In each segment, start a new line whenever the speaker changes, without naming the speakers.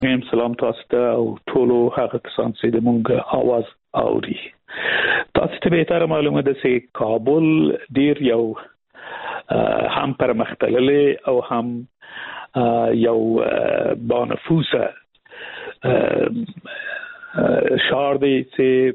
هم سلام تاسو ته او ټولو هغه کسان چې د مونږ आवाज اوري. تاسو ته به تر معلومه ده چې کابل ډیر یو هم پرمختللی او هم یو بانفوسه شهر دی چې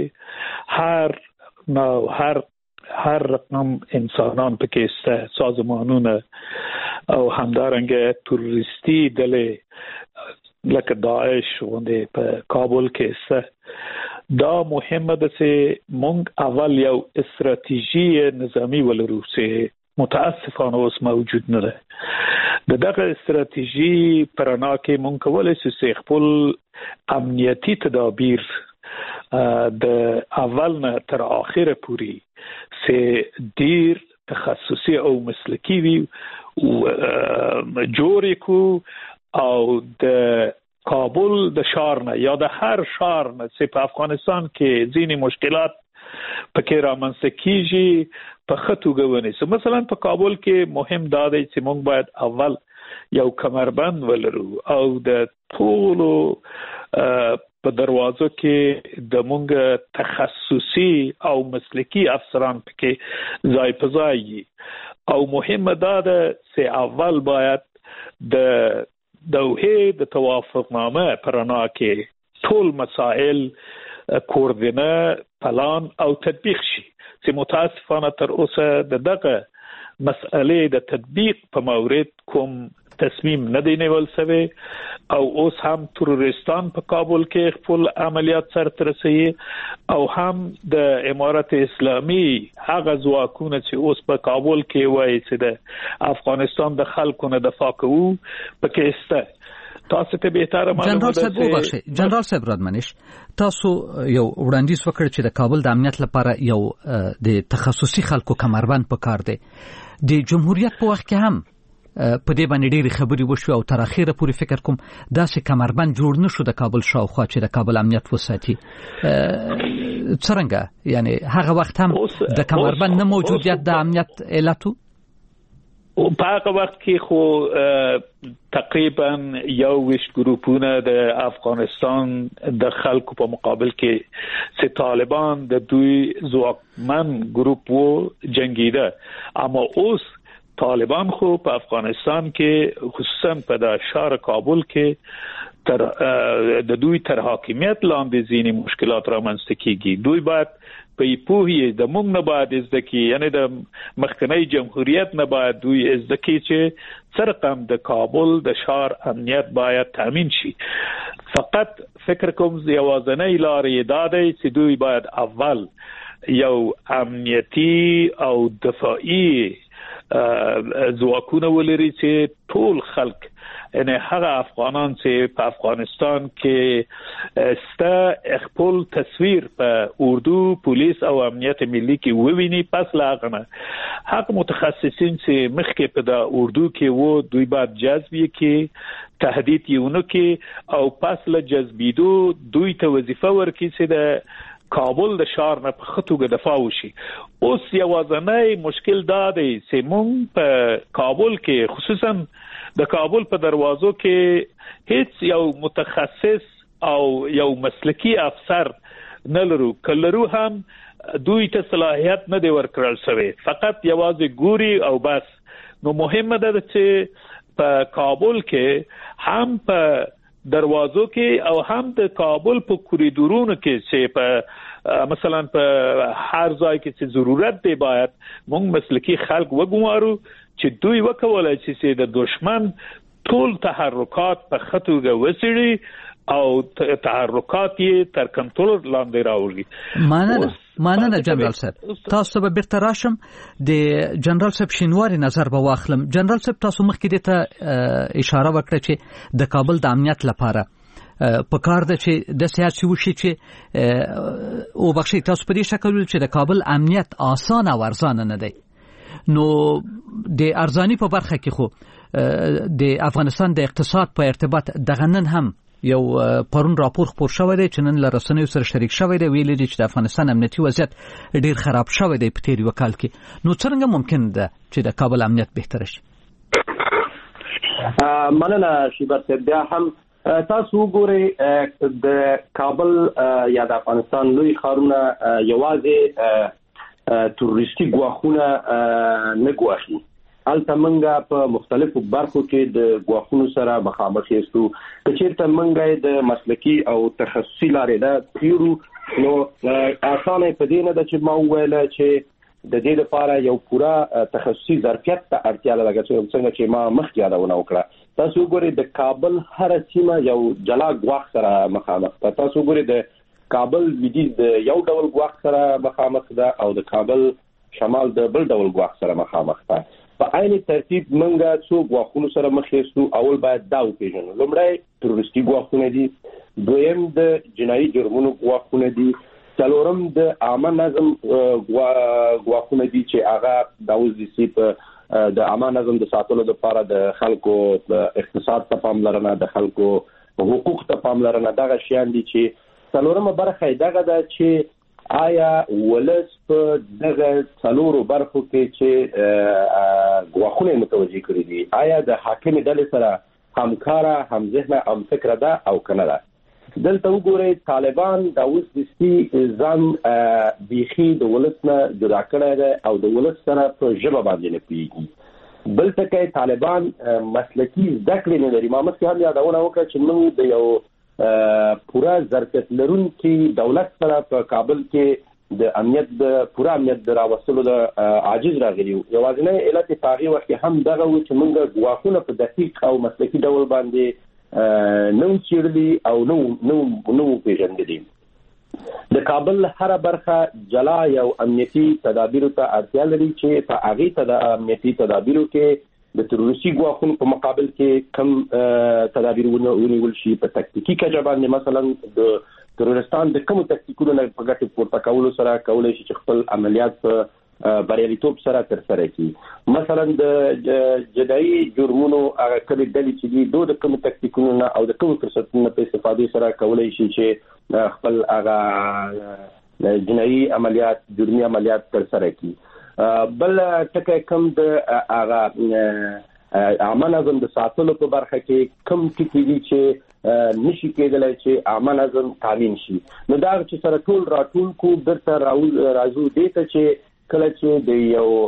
پکې هر رقم انسانان پکې سازمانونه او همدارنګه توریستی ډلې لکه داعش غونډې په کابل کې دا مهمه ده چې مونږ اول یو استراتیژي نظامی ولرو چې متاسفانه اوس موجود نه ده. دغه استراتیژي پرانا کې مونږ کولای شو چې خپل امنیتی تدابیر د اول نه تر اخره پوري چې ډیر تخصصي او مسلکی وي جوړ کو او د کابل د شهر نه یا د هر شهر نه چې په افغانستان کې ځینې مشکلات پکې رامنځته کیږي په خطوګه ونیسو. مثلا په کابل کې مهم دا دی چې موږ باید اول یو کمربند ولرو او د ټولو په دروازو کې د مونږ تخصصي او مسلکی افسران پکې ځای په ځای او مهمه دا ده چې اول باید د دوحه د توافقنامه پرانا کې ټول مسائل کوردینه پلان او تطبیق شي چې متاسفانه تر اوسه دغه مسئله د تطبیق په مورد کوم تصمیم نه دی نیول شوی او اوس هم تروریستان په کابل کې خپل عملیات سرته رسوي او هم د امارت اسلامي هغه ځواکونه چې اوس په کابل کې وایي چې د افغانستان د خلکو نه دفاع کوي پکې سته. تاسو ته به تر معلومه
جنرال صاحب رادمنش تاسو یو وړاندیز وکړ چې د کابل د امنیت لپاره یو د تخصصي خلکو کمربند پکار دی. د جمهوریت په وخت کې هم په دې باندې ډېری خبرې وشو او تر اخره پورې فکر کوم داسې کمربند جوړ نشو د کابل شاوخوا چې د کابل امنیت وساتي. څرنګه یعنی هغه وخت هم د کمربند نه موجودیت د امنیت علتو
په هغه وخت کې خو تقریبا 21 ګروپونه د افغانستان د خلکو په مقابل کې چې طالبان د دوی ځواکمن ګروپ وو جنگیده. اما اوس طالبان خو په افغانستان کې خصوصا په د شهر کابل کې تر د دوی تر حاکمیت لاندې ځینې مشکلات رامنځته کیږي. دوی باید په پوهې د موږ نه باید ازدکی یعنی د مخکنی جمهوریت نه باید دوی ازدکی چې سرقم د کابل د شهر امنیت باید تامین شي. فقط فکر کوم یوازنۍ لارې دا دی چې دوی باید اول یو امنیتی او دفاعي ځواکونه ولري چې ټول خلک یعنی هغه افغانان چې په افغانستان کې ستا خپل تصویر په اردو پولیس او امنیت ملي کې وویني. پس لاغنه هغه متخصصین چې مخکې په د اردو کې وو دوی باید جذب کې تهدید یونه کې او پس له جذبیدو دوی ته وظیفه ورکړي چې د کابل د شهر نه په خطوګه دفاع وشي. اوس یوازنۍ مشکل دا دی چې مونږ په کابل کې خصوصا د کابل په دروازو کې هیڅ یو متخصص او یو مسلکی افسر نه لرو. کلرو هم دوی ته صلاحیت نه دی ورکړل شوی، فقط یوازې ګوري او بس. نو مهمه ده چې په کابل کې هم په دروازو کې او هم د کابل په کوریډورونو کې چې په مثلا په هر ځای کې چې ضرورت دی باید موږ مسلکی خلک وګمارو چې دوی وکولای شي چې د دشمن ټول تحرکات په خطوګه وسړي او تحرکات یې تر کنټرول لاندې راوړي.
مننه جنرال صاحب. تاسو به بیرته راشم د جنرال صاحب شینواری نظر به واخلم. جنرال صاحب تاسو مخکې ته اشاره وکړه چې د کابل د امنیت لپاره په کار ده چې د سیاسي وشي چې او بخشي تاسو په دې شکل چې د کابل امنیت آسان او ارزانه نه دی. نو د ارزانی په برخه کې خو د افغانستان د اقتصاد په ارتباط دغه نن هم یو پرون راپور خپور شوی دی چې نن له رسنیو سره شریک شوی دی، ویلي دي چې د افغانستان امنیتي وضعیت ډیر خراب شوی دی په تیر یو کال کې. نو څنګه ممکن ده چې د کابل امنیت بهتر شي؟
مننه شیبر صاحب. بیا هم تاسو ګورئ د کابل یا د افغانستان لوی ښارونه یوازې تروریستي ګواښونه نه ګواښي، هلته موږ په مختلفو برخو کې د ګواښونو سره مخامخ یاستو. که چېرته موږ د مسلکي او تخصصي لارې نه تیرو نو اسانه په دې نه ده چې ما وویل چې د دې لپاره یو پورا تخصصي ظرفیت ته اړتیا لري، څنګه چې ما مخکې یادونه وکړه. تاسو ګورئ د کابل هر سیمه یو جلا ګواښ سره مخامخ ده. تاسو ګورئ د کابل لویدیځ د یو ډول ګواښ سره مخامخ ده او د کابل شمال د بل ډول ګواښ سره مخامخ ده. په عین ترتیب موږ څو ګواښونو سره مخ یاستو. اول باید دا وپېژنو، لومړی تروریستي ګواښونه دي، دویم د جنایي جرمونو ګواښونه دي، څلورم د عامه نظم ګواښونه دي چې هغه د وزدي په د عامه نظم د ساتلو لپاره د خلکو اقتصاد ته پاملرنه، د خلکو حقوق ته پاملرنه، دغه شیان دي. چې څلورمه برخه دغه ده چې آیا ولس په دغه څلورو برخو کې چې ګواښونه متوجه کړي دي، آیا د حاکم ډلې سره همکاره، همذهنه، همفکره ده او کنه ده. دلته وګورئ طالبان د وسدي ځان بیخي د ولس نه جدا کړی دی او د ولس سره په ژبه باندې نه پوهېږي. بل ټکی طالبان مسلکي زده کړې نه لري. ما مخکې هم یادونه وکړه چې موږ د یو پوره ظرفیت لرونکي دولت سره په کابل کې د امنیت د پوره امنیت د راوستلو د عاجز راغلي وو. یوازینی علت په هغې وخت کې هم دغه و چې موږ ګواښونه په دقیق او مسلکي ډول باندې نو چیرلی او نو پیژندلی. د کابل هر برخه جلا یو امنیتي تدابیرو ته اړتیا لري چې په هغې ته د امنیتي تدابیرو کې د تروریستي ګواښونو په مقابل کې کم تدابیر ونیول شي. په تکتیکي کچه باندې مثلا د ترورستان د کومو تکتیکونو نه په ګټې پورته کولو سره کولی شي چې خپل عملیات په بریالیتوب سره ترسره کړي. مثلا د جنایي جرمونو هغه کلي ډلې چې دي دوی د کومو تکتیکونو نه او د کومو فرصتونو په استفادې سره کولی شي چې خپل هغه جنایي عملیات، جرمي عملیات ترسره کړي. بل ټکی کوم د هغه عامه نظم د ساتلو په برخه کې کوم ټکي دي چې نشي کېدلی چې عامه نظم تامین شي. نو دا چې سره ټول راټول کو بیرته راځو دې ته چې کله چې د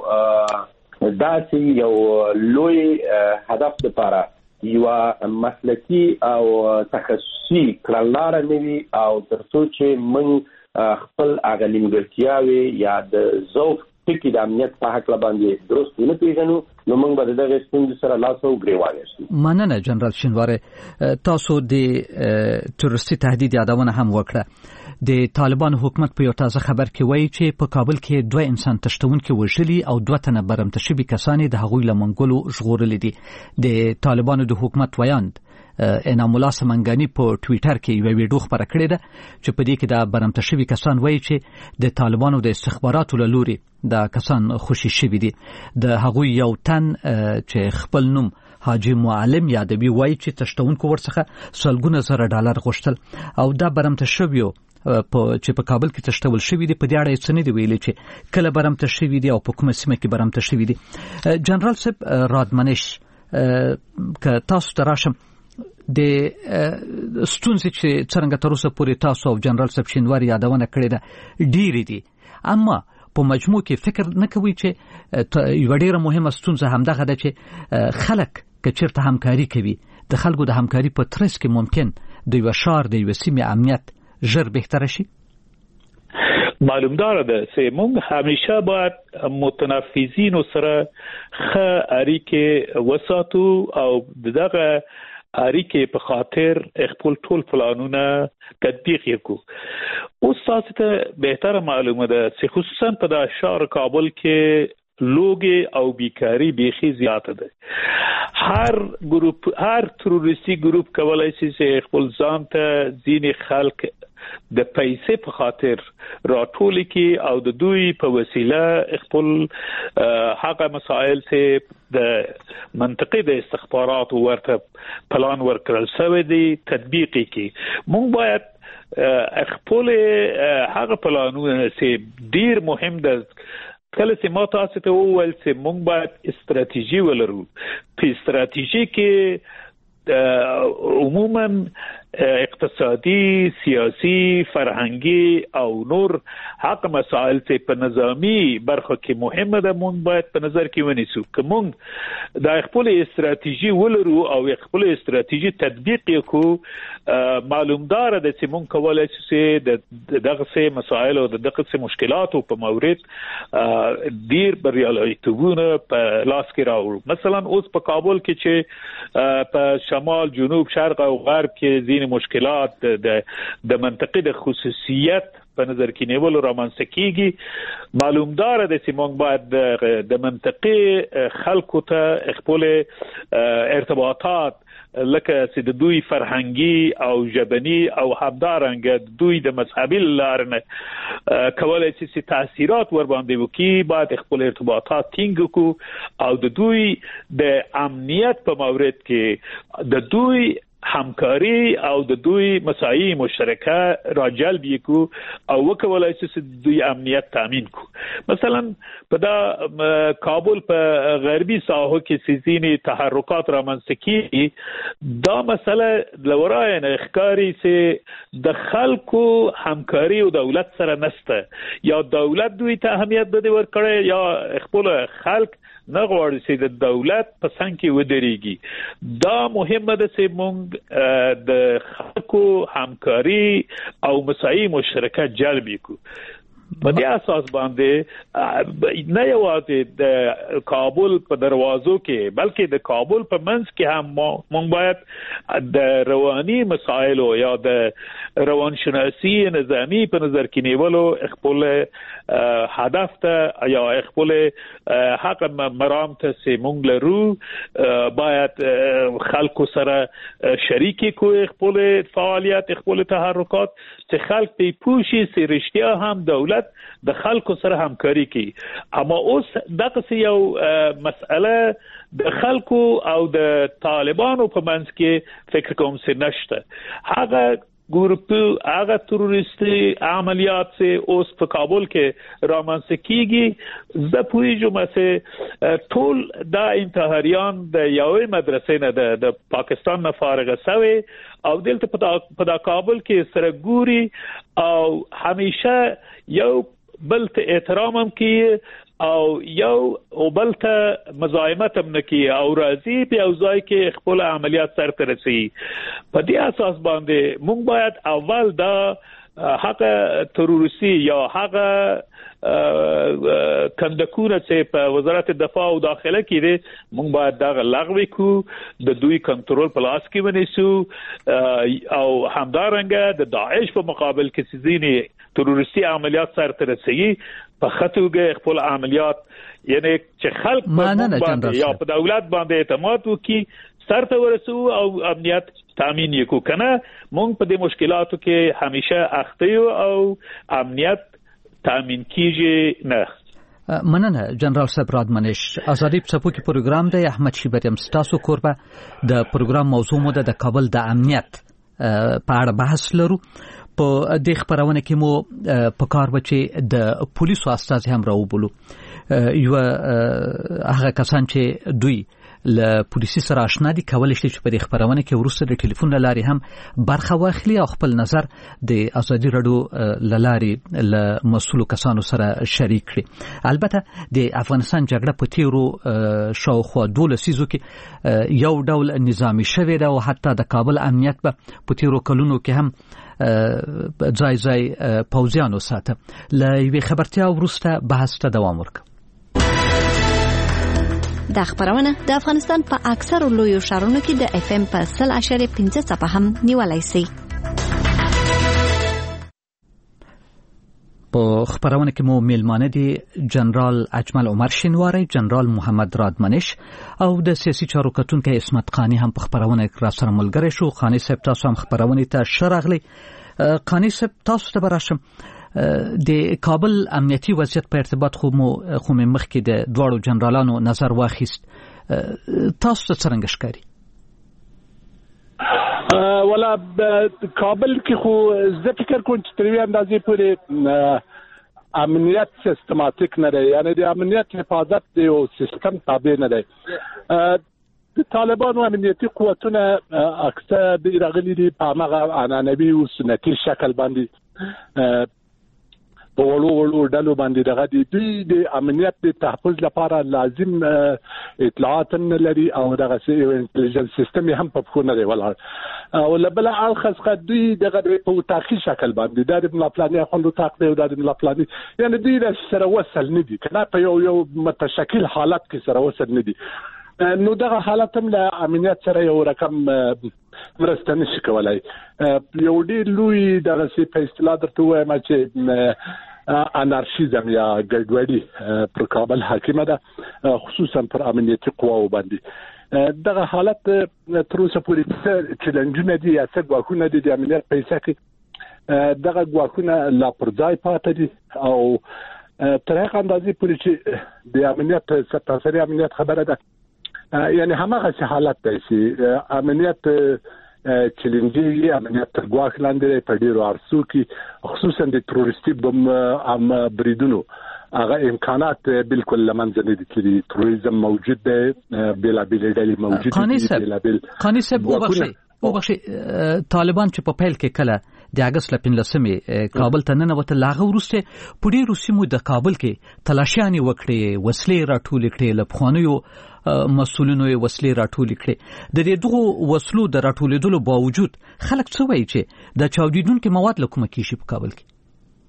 یو داسې یو لوی هدف لپاره یو مسلکي او تخصصي کړنلاره نه وي او تر څو چې موږ خپل هغه نیمګړتیاوې یا د ذوق ټکي د امنیت په حق باندې درست نه پیژنو نو موږ به دغه ستونزې سره لاس او ګریوان یو.
مننه جنرال شینواره، تاسو د تروریستي تهدید یادونه هم وکړه. د طالبان حکومت په یو تازه خبر کې وایي چې په کابل کې 2 انسان تشتونکي وژلي او 2 تنه برمته شوي کسان د هغوی له منګولو ژغورلي دي. د طالبانو د حکومت ویاند انعام الله سمنګانی په ټویټر کې یو ویډیو خبره کړې ده چې په دې کې د برمته شوي کسان وایي چې د طالبانو د استخباراتو له لوري دا کسان خوشي شوي دي. د هغوی یو تن چې خپل نوم حاجی معلم یادوي وایي چې تشتونکو ورڅخه سلګونه زره ډالر غوښتل او دا برمته شوي چې په کابل کې تشتول شوی دی. په دې اړه څه نه دی ویلي چې کله برمته شوی دی او په کومه سیمه کې برمته شوی دی. جنرال صاحب رادمنش، که تاسو ته راشم د ستونزې چې څرنګه تر اوسه پورې تاسو او جنرال صاحب شینواری یادونه کړې ده ډېرې دي، اما په مجموع کې فکر نه کوي چې یوه ډېره مهمه ستونزه همدغه ده چې خلک که چېرته همکاري کوي د خلکو د همکاري په ترڅ کې ممکن د یوه ښار د یوه سیمې امنیت ژر بهتره شي.
معلوم داره ده چې موږ همیشه باید متنفذین سره ښه اړیکې وساتو او دغه اړیکې په خاطر خپل ټول پلانونه تطبیق وکړو. اوس تاسو ته بهتره معلومه ده چې خصوصا په شهر کابل کې لوګي او بیکاری بیخي زیاته ده. هر تروریستي ګروپ کولای شي چې خپل ځان ته ځینې خلک د پیسې په خاطر راټول کی او د دوی په وسیله خپل هغه مسائل چې د منطقي د استخبارات ورته پلان ورکړل شوی دی تطبیق کی. موږ باید خپل هغه پلانونه چې ډیر مهم ده کله چې ما تاسو ته وویل چې موږ باید استراتیژي ولرو. په استراتیژي کې عموما اقتصادي، سیاسي، فرهنګي او نور حق مسائل ته په نظامی برخه کې مهمه ده، مونږ باید په نظر کې ونیسو که مونږ د خپل استراتیژي ولرو او خپل استراتیژي تطبیق وکړو، معلومدار ده چې مونږ کولای شو د دغه مسایل او دغه مشکلاتو په مورد ډیر بریالیتوبونه په لاس کې راوړو. مثلا اوس په کابل کې چې په شمال، جنوب، شرق او غرب کې مشکلات د منطقې د خصوصیت په نظر کې نیولو رامنځته کیږي، معلومدار ده چې موږ باید د منطقې خلکو ته خپل ارتباطات لکه چې د دوی فرهنګي او ژبني او همدارنګه دوی د مذهبي لارنه کولای شي تاثیرات ور باندې وکړي، باید خپل ارتباطات ټینګ کړو او د دوی د امنیت په مورد کې د دوی همکاري او د دوی مسایي مشترکه راجلب یکو او وکولای شي چې دوی امنیت تامین کو. مثلا په دا کابل په غربي ساحو کې سيزيني تحرکات رامنځته کیږي، دا مسله لورای نه ښکاری چې د خلکو همکاري او دولت سره نشته، یا دولت دوی ته اهمیت بده ورکړي یا خپل خلک نه غواړي چې د دولت په څنګ کې ودرېږي. دا مهمه ده چې موږ د خلکو همکاري او مسایي مشترکه جلب کړو. په دې اساس باندې نه یوازې د کابل په دروازو کې بلکې د کابل په منځ کې هم موږ باید د رواني مسایل او یا د روانشناسي نظامی په نظر کې نیولو خپل هدف ته یا خپل حق مرام ته چې موږ لرو باید خلکو سره شریکي کوي خپل فعالیت، خپل تحرکات، چې خلک په پوښي چې رښتیا هم دولت د خلکو سره همکاري کوي. اما اوس دغه یو مسأله د خلکو او د طالبانو په منځ کې فکر کوم چې نشته. هغه ګروپ هغه تروریستي عملیات چې اوس په کابل کې رامنځته کیږي، زه پوهیږم چې ټول دا انتحاریان د یوې مدرسې نه د پاکستان نه فارغ شوي او دلته په دا کابل کې سره ګوري او همیشه یو بل ته احترام هم کوي او یو او بل ته مزاحمت هم نه کوي او راځي په یو ځای کې خپل عملیات سرته رسوي. په دې اساس باندې موږ باید اول دا هغه تروریستي یا هغه کندکونه چې په وزارت دفاع او داخله کې دي موږ باید دا لغوي کو، د دوی کنټرول په لاس کې ونیسو او همدارنګه د داعش په مقابل کې سيزيني تروریستي عملیات سرته رسوي په خطوګه خپل عملیات، یعنی چې خلک باندې یا په دولت باندې اعتماد وکړي سرته ورسو او امنیت تامین یکو. کنه مونږ په دې مشکلاتو کې همیشه اخته یو او امنیت تامین کیږي نه.
مننه جنرال صاحب رادمنش. ازادي په کې پروګرام دی احمد شیبریم ستاسو کوربه. د پروګرام موضوع مو د کابل د امنیت په اړه بحث لرو. په دې خبرونه کې مو په کار بچي د پولیسو استازي هم راوبلو، یو هغه کسان چې دوی له پولیسي سره آشنا دي کولای شي چې په دې خبرونه کې ورسره د ټلیفون لاري هم برخه واخلي او خپل نظر د ازادي رادیو لاري له مسؤلو کسانو سره شریک کړي. البته د افغانستان جګړه په تیرو شاوخوا 12 سیزو کې یو ډول نظامی شوی دا او حتی د کابل امنیت په تیرو کلونو کې هم ځای پوځیانو ساته. له یوې خبرتیا وروسته بحث ته دوام ورکړو.
دا خبرونه د افغانستان په اکثر لویو ښارونو کې د FM په 100.5 څپه هم نیولای شي.
په خبرونه کې مو میلمانه دي جنرال اجمل عمر شینواری، جنرال محمد رادمنش او د سیاسي چارو کتونکو اسمت قانی هم په خبرونه کې را سره ملګری شو. خاني صاحب تاسو هم خبرونه ته شرغلی. خاني صاحب تاسو ته براشم د کابل امنیتي وضعیت په ارتباط خو مخکې د دوړو جنرالانو نظر واخیست، تاسو ته څنګه ښکاري؟
ولا کابل کې خو زه فکر کوم چې تر یوې اندازې پورې امنیت سیستماتیک نه دی، یعنی د امنیت حفاظت دی او سیستم تابع نه دی. طالبان امنیتي قوتونه اکثر د راغلي دي په هغه عنعنوي او سنتي شکل باندې په وړو ډلو باندې دغه دوی د امنیت د تحفظ لپاره لازم اطلاعات نه لري او دغه انټيليجنس سیستم هم په خونه دی ولاړ او لبل الخص دوی دغه په تاخیر شکل باندې د ملافلاني خوندو تاقدي او د ملافلاني یعنی دوی د سره وصل نه دي کله په یو متشکل حالت کې سره وصل نه دي نو دغه حالت هم له امنیت سره یو رقم مرسته نشي کولای یو ډیر لوی دغه څه په اصطلاح درته وایم چې انارشیزم یا ګډوډي پر کابل حاکمه ده خصوصا پر امنیتي قواو باندې دغه حالت تر اوسه پورې چیلنجونه دي یا څه ګواښونه دي د امنیت په حساب کې دغه ګواښونه لا پر ځای پاتې دي او تر هغه اندازې پورې چې د امنیت ستاسو امنیت خبره ده یعنی همغه حالت دی چې امنیت چیلنجي امنیت تر ګواښ لاندې په ډیرو ارسو کې خصوصا د تروریستي بم بریدونو هغه امکانات بالکل لمنځه نه دي چې تروریزم موجود دی بلابل ډلې موجود دي
قانی صاحب او بخشي طالبان چې په پیل کې کله د اگست 15 کابل ته ننوتل لاغه ورسته په ډیرو سیمو د کابل کې تلاشیانې وکړې وسلې راټولې کړې لپخوانیو مسؤلینو وسلې راټولې کړې د دې دغه وسلو د راټولېدلو باوجود خلک څه وایي چې د چاودیدونکو مواد له کومه کیشي په کابل کې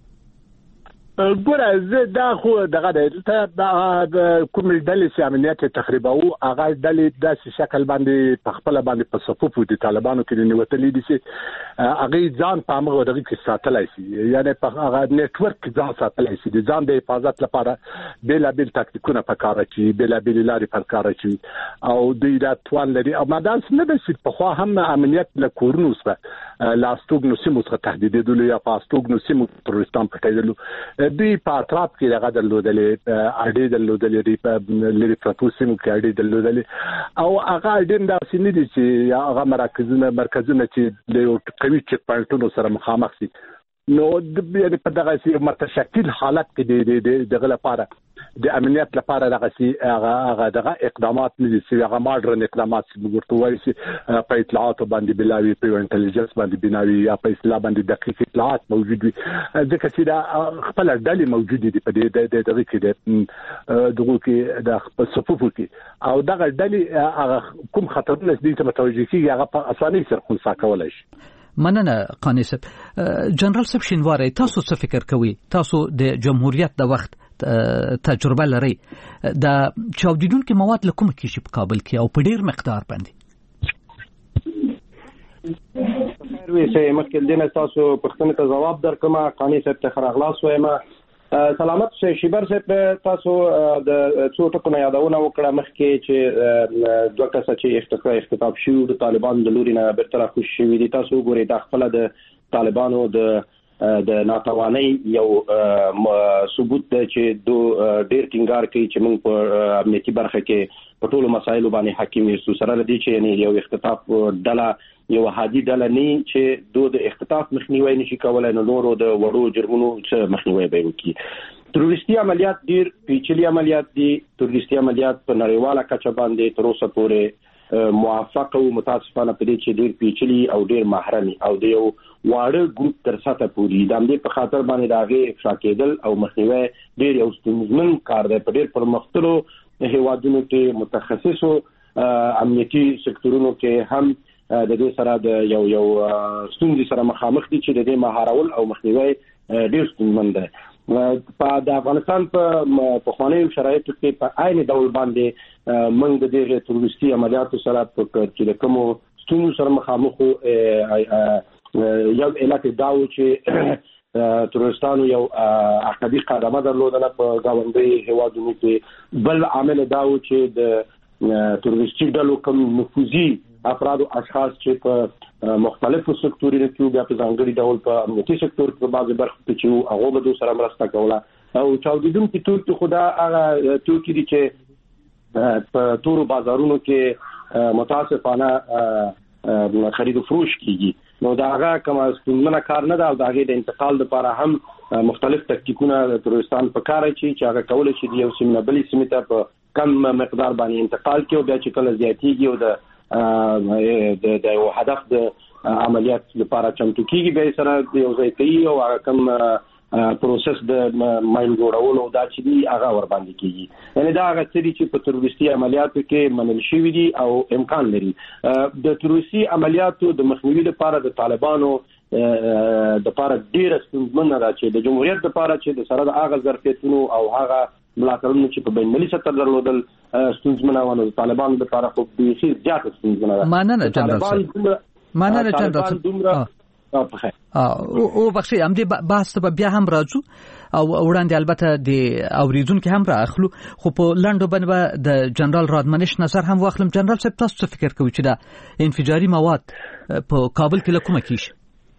ګوره زه دا خو دغه د کوم ډلې چې امنیت تخریبو هغه ډلې داسې شکل باندې په خپل باندې په صفوف دي طالبانو کې نیوتلې دي چې هغه ځان په هغه دغه کې ساتلای شي یعنی په هغه نتورک ځان ساتلای شي د ځان د حفاظت لپاره بلابل تاکتیکونه په کار اچي بلابل لارې په کار اچي او دوی دا توان لري او مدان نه د چې په خو هم امنیت له کورونو سره لاستوګ نو سیمو څخه تهدیدېدل یا پاستوګ نو سیمو تروریستان پټېدل دوی په اطراف کې دغه درلودلې اړې درلودلې په لری پروتو سیمو کې اړې درلودلې او هغه اړین دا سیمې دي چې هغه مرکزونه چې له قوي چک پاینټونو سره مخامخ دي نو د په دغه سي متشکل حالت کې دغه لپاره د امنیت لپاره دغه اقدامات نه دي چې هغه ماډرن اقدامات ورته وایي چې په اطلاعات باندې بلاوي په انټيليجنس باندې بناوي یا په اصطلاح باندې دقیق اطلاعات موجود وي ځکه چې دا خپل ډلې موجود دي په دغه کې دغه کې د صفوفو کې او دغه ډلې کوم خطرونه دي چې متوجه کیږي هغه په اسانۍ سره خنثی کولای شي
مننه قانی صاحب جنرال صاحب شینواری تاسو څه فکر کوئ تاسو د جمهوریت د وخت تجربه لري د چاودیدونکو مواد له کومه کیشي په کابل کې او په ډیر مقدار باندې
خیر وي چې مخکې دینه تاسو پښتنه ته جواب درکما قانی صاحب ته خراغلاس وایم سلامت شه شیبر صاحب تاسو د څو ټکو نه یادونه وکړه مخکې چې دوه کسه چې اختطاف شو د طالبان د لوري نه برطرف شوی دي تاسو ګورئ د خپل د طالبانو د ناتوانۍ یو ثبوت دی چې ډیر ټینګار کوي چې موږ په امنیتي برخه کې په ټولو مسایلو باندې حاکم یو سره لدی چې یو اختطاف ډله یو هادي ډله نه چې د اختطاف مخنیوي نشي کولای نو نورو د وړو جرمونو څخه مخنیوي به وکړي تروریستي عملیات ډیر پیچلي عملیات دي تروریستي عملیات په نړیواله کچه باندې تر اوسه پورې موافق او متاسفانه په دې چې ډیر پیچلي او ډیر محرمي او د یو واړه ګروپ تر ساته پوری د امنیت په خاطر باندې داغه افشا کېدل او مخنیوي ډیر یو ستونزمن کار دی په ډیر پرمختللو هیوادونو کې متخصصو امنیتي سکتورونو کې هم د دې سره د یو ستونزې سره مخامخ دي چې د دې مهارول او مخنیوي ډیر ستونزمن دی په د افغانستان په خواني شرایطو کې په عین ډول باندې موږ د دې تروریستي عملیاتو سره په چې کوم ستونزو سره مخامخ یو علت داو چې تروریستانو یو عقدي قدمه درلودله په گاونډي هیوادونو کې بل عامل داو چې د تروریستي ډلو کوم نفوذي افراد او اشخاص چې په مختلفو سکتورونو کې بیا په ځانګړي ډول په امنیتي سکتور کې په بعضي برخو کې چې هغه به سره مرسته کوله او چاودیدونکو توکي خدا هغه توکي دي چې په تورو بازارونو کې متاسفانه خرید او فروش کیږي نو دا هغه کوم ستونزمنه کار نه ده او دا هغه د انتقال لپاره هم مختلف تکتیکونه د تروریستان په کار اچي چې هغه کول شي د یو سیمه بلې سیمه ته په کم مقدار باندې انتقال کیو بیا چې کله زیاتیږي او د یو هدف د عملیات لپاره چمتو کیږي به سره یو ځای کوي او کم پروسس د ماین جوړولو دا چې دی هغه ور باندې کیږي یعنی دا هغه څه چې په تروریستي عملیاتو کې منل شوی دي او امکان لري د تروریستي عملیاتو د مخنیوي لپاره د طالبانو د لپاره ډیر ستونزمن را چې د جمهوریت لپاره چې د سره د هغه ظرفیتونو او هغه ملاتړونو چې په بین‌المللي سطح درلودل ستونزمن او د طالبانو لپاره خو به هیڅ زیات ستونزمن ده
مننه جنرال او بخښي هم دې بحث ته بیا هم راځو او وړاندې البته د اوریدونکو هم راخلو خو په لاندو باندې د جنرال رادمنش نظر هم واخلم. جنرال صاحب تاسو څه فکر کوئ چې دا انفجاري مواد په کابل کې لکومه کیږي؟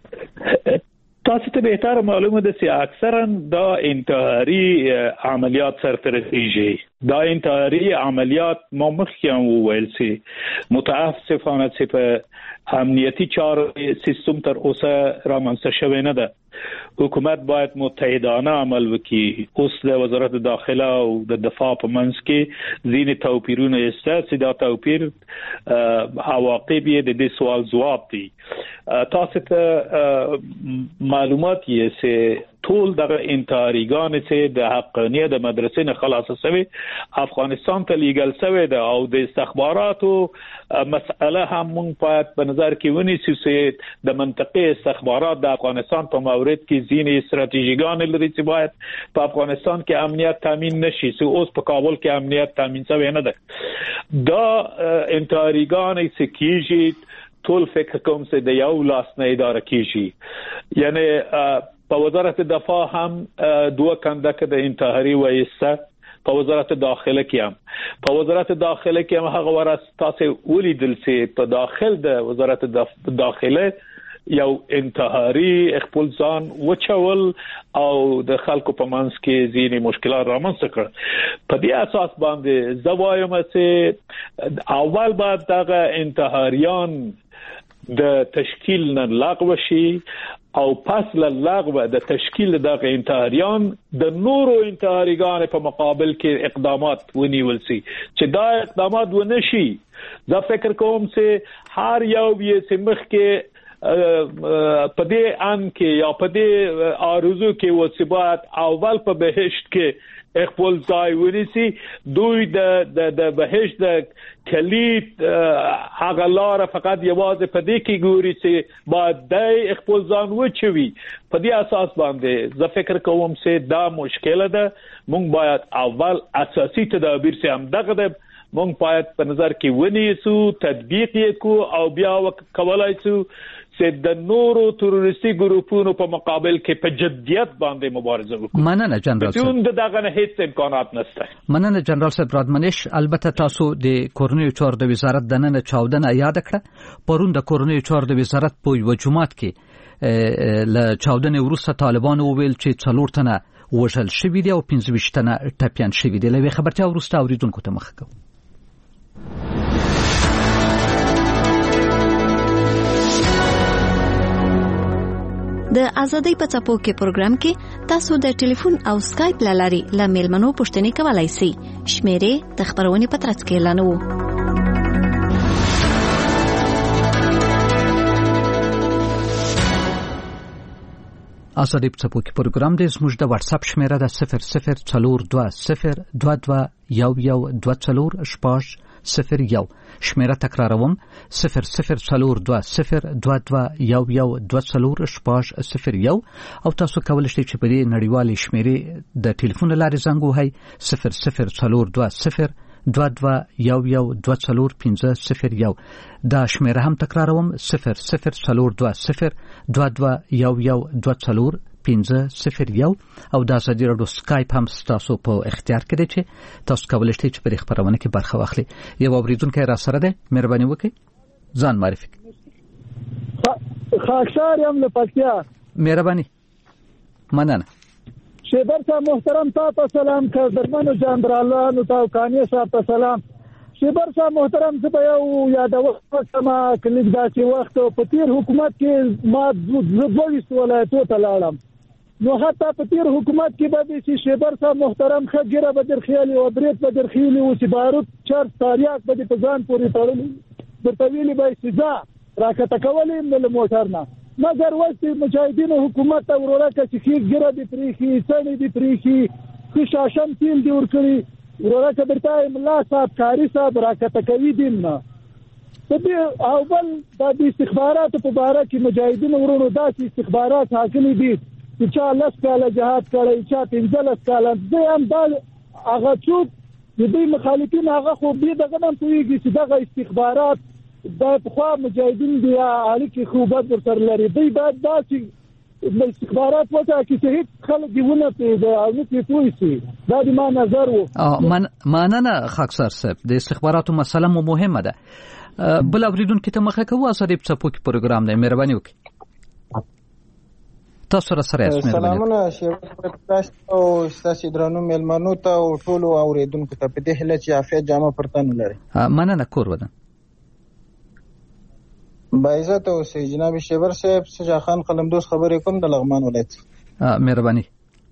تاسو ته بهتر معلومه ده چې اکثرا دا انتحاري عملیات سرته رسیږي. دا انتحاري عملیات ما مخکې وویل چې متاسفانه چې په امنیتي چارو سیستم تر اوسه رامنځته شوی نه ده. حکومت باید متحدانه عمل وکړي. اوس د وزارت داخله او د دفاع په منځ کې ځینې توپیرونه شته چې دا توپیر عواقب یې د دې سوال ځواب دي. تاسو ته معلومات یې چې ټول دغه انتحاریګان چې د حقانیه د مدرسې نه خلاص شوی افغانستان ته لیږل شوی ده او د استخباراتو مسأله هم مونږ باید په نظر کې ونیسو چې د منطقې استخبارات د افغانستان په مورد کې ځینې استراتیژیګان لري چې باید په افغانستان کې امنیت تامین نشي. چې اوس په کابل کې امنیت تامین شوی نه ده. دا انتحاریګان چې کیږي ټول فکر کوم چې د یو لاس نه اداره کیږي. یعنی په وزارت دفاع هم دوه کندکه د انتحاري وایسته په وزارت داخله کې هم هغه ورځ تاسو ولیدل چې په داخل د وزارت داخله یو انتحاري خپل ځان وچول او د خلکو په منځ کې ځینې مشکلات رامنځته کړ. په دې اساس باندې زوایم چې اول بعد دغه انتحاریان د تشکیل نه لغوه شي او پس له لغوه د تشکیل دغه انتحاریان د نورو انتحاریګانو په مقابل کې اقدامات ونیول شي. چې دا اقدامات ونشي زه فکر کوم چې هر یو یې سمخ کې په دې ان کې یا په دې آرزو کې وسبات اول په بهشت کې خپل ځای ونیسي. دوی د بهشت د کلید هغه لار فقط یوازې په دې کې ګوري چې باید د خپل ځان وچوي. په دې اساس باندې زه فکر کوم چې دا مشکله ده. موږ باید اول اساسي تدابیر چې هم دغه ده موږ باید په نظر کې ونیسو، تطبیق یې کو او بیا کولای شو چې د نورو تروریستي ګروپونو په مقابل کې په جدیت باندې مبارزه وکړو.
مننه جنرال صاحب.
چې دغه نه هیڅ امکانات نشته.
مننه جنرال صاحب رادمنش. البته تاسو د کورنیو چارو د وزارت د نن چاودنه یاد کړه. پرون د کورنیو چارو د وزارت په یو جمعات کې ل چاودنه وروسته طالبان وویل چې 4 تنه وژل شوي دي او 25 تنه ټپيان شوي دي. لوي خبرتیا وروسته اوریدونکو ته مخ کوم.
د ازادۍ په څپو کې پروګرام کې تاسو د ټلیفون او سکایپ لاري له میلمنو پوښتنې کولای شئ. شمیرې د خبرونې په ترڅ کې اعلانوو.
ازادۍ په څپو کې پروګرام د زموږ د واتس اپ شمیره د 0020224240 شمیره تکراروم 0020224240 او تاسو کولای شئ چې په دې نړیوالې شمیرې د ټلیفون لارې زنګ وهئ 0020224240 دا شمیره هم تکراروم 0020224240 او دا ازادي رادیو سکایپ هم تاسو په اختیار کې دی چې تاسو کولای شئ چې په خبرونه کې برخه واخلئ. یو اوریدونکو را سره ده، مهرباني وکړئ ځان معرفي کړئ.
خاکسار یم له پکتیا.
مهرباني. مننه.
شیبر صاحب محترم تاسو سلام قدرمنو جنرالانو ته کانیه صاحب سلام. شیبر صاحب محترم زه به یو یادوم ما کلیک داسې وخت په تیر حکومت کې ما 22 ولایتو ته لاړم. نو حتی په تیر حکومت کې به د شیبر صاحب محترم خګره به درخیالي او برید به درخیالي او چې بارود چر تاریاک به په ځان پورې تړلي د طویل به سزا راکته کولې د موټر نه مګر واسي مجاهدین حکومت او ورکه چې خګره د پریخي سړي د پریخي چې شاشم تیل دی ورکړي ورکه برتای ملا صاحب کاری صاحب راکته کوي دین نه او بل د استخبارات په باره کې مجاهدین ورونو داسې استخبارات حاکم دي چې چا لس کاله جهاد کړی چا 15 کاله زه هم دا هغه څوک د دې مخالفین هغه خو به دغه نن تویږي چې دغه استخبارات د خو مجاهدین دی اړیکې خوبات ورسره لري دوی باید داسې استخبارات وته چې هیڅ خلک دیونه پیدا او نه پیټوي سي دا د ما نظر وو
مننه خاکسار صاحب د استخباراتو مسله مهمه ده بل اوریدونکو ته مخه کوو اساده په پوکي پروګرام دی مهرباني وکړئ تاسو سره اسمه
سلامونه شیبر تاسو او تاسو درنو ملمنو ته او ټول اوریدونکو ته په دې هله چې عافیت جامه پرتن لري
مننه کور ودان
باعزت او سي جناب شیبر صاحب سجا خان قلمدوز خبرې کوم د لغمان ولایت
مهرباني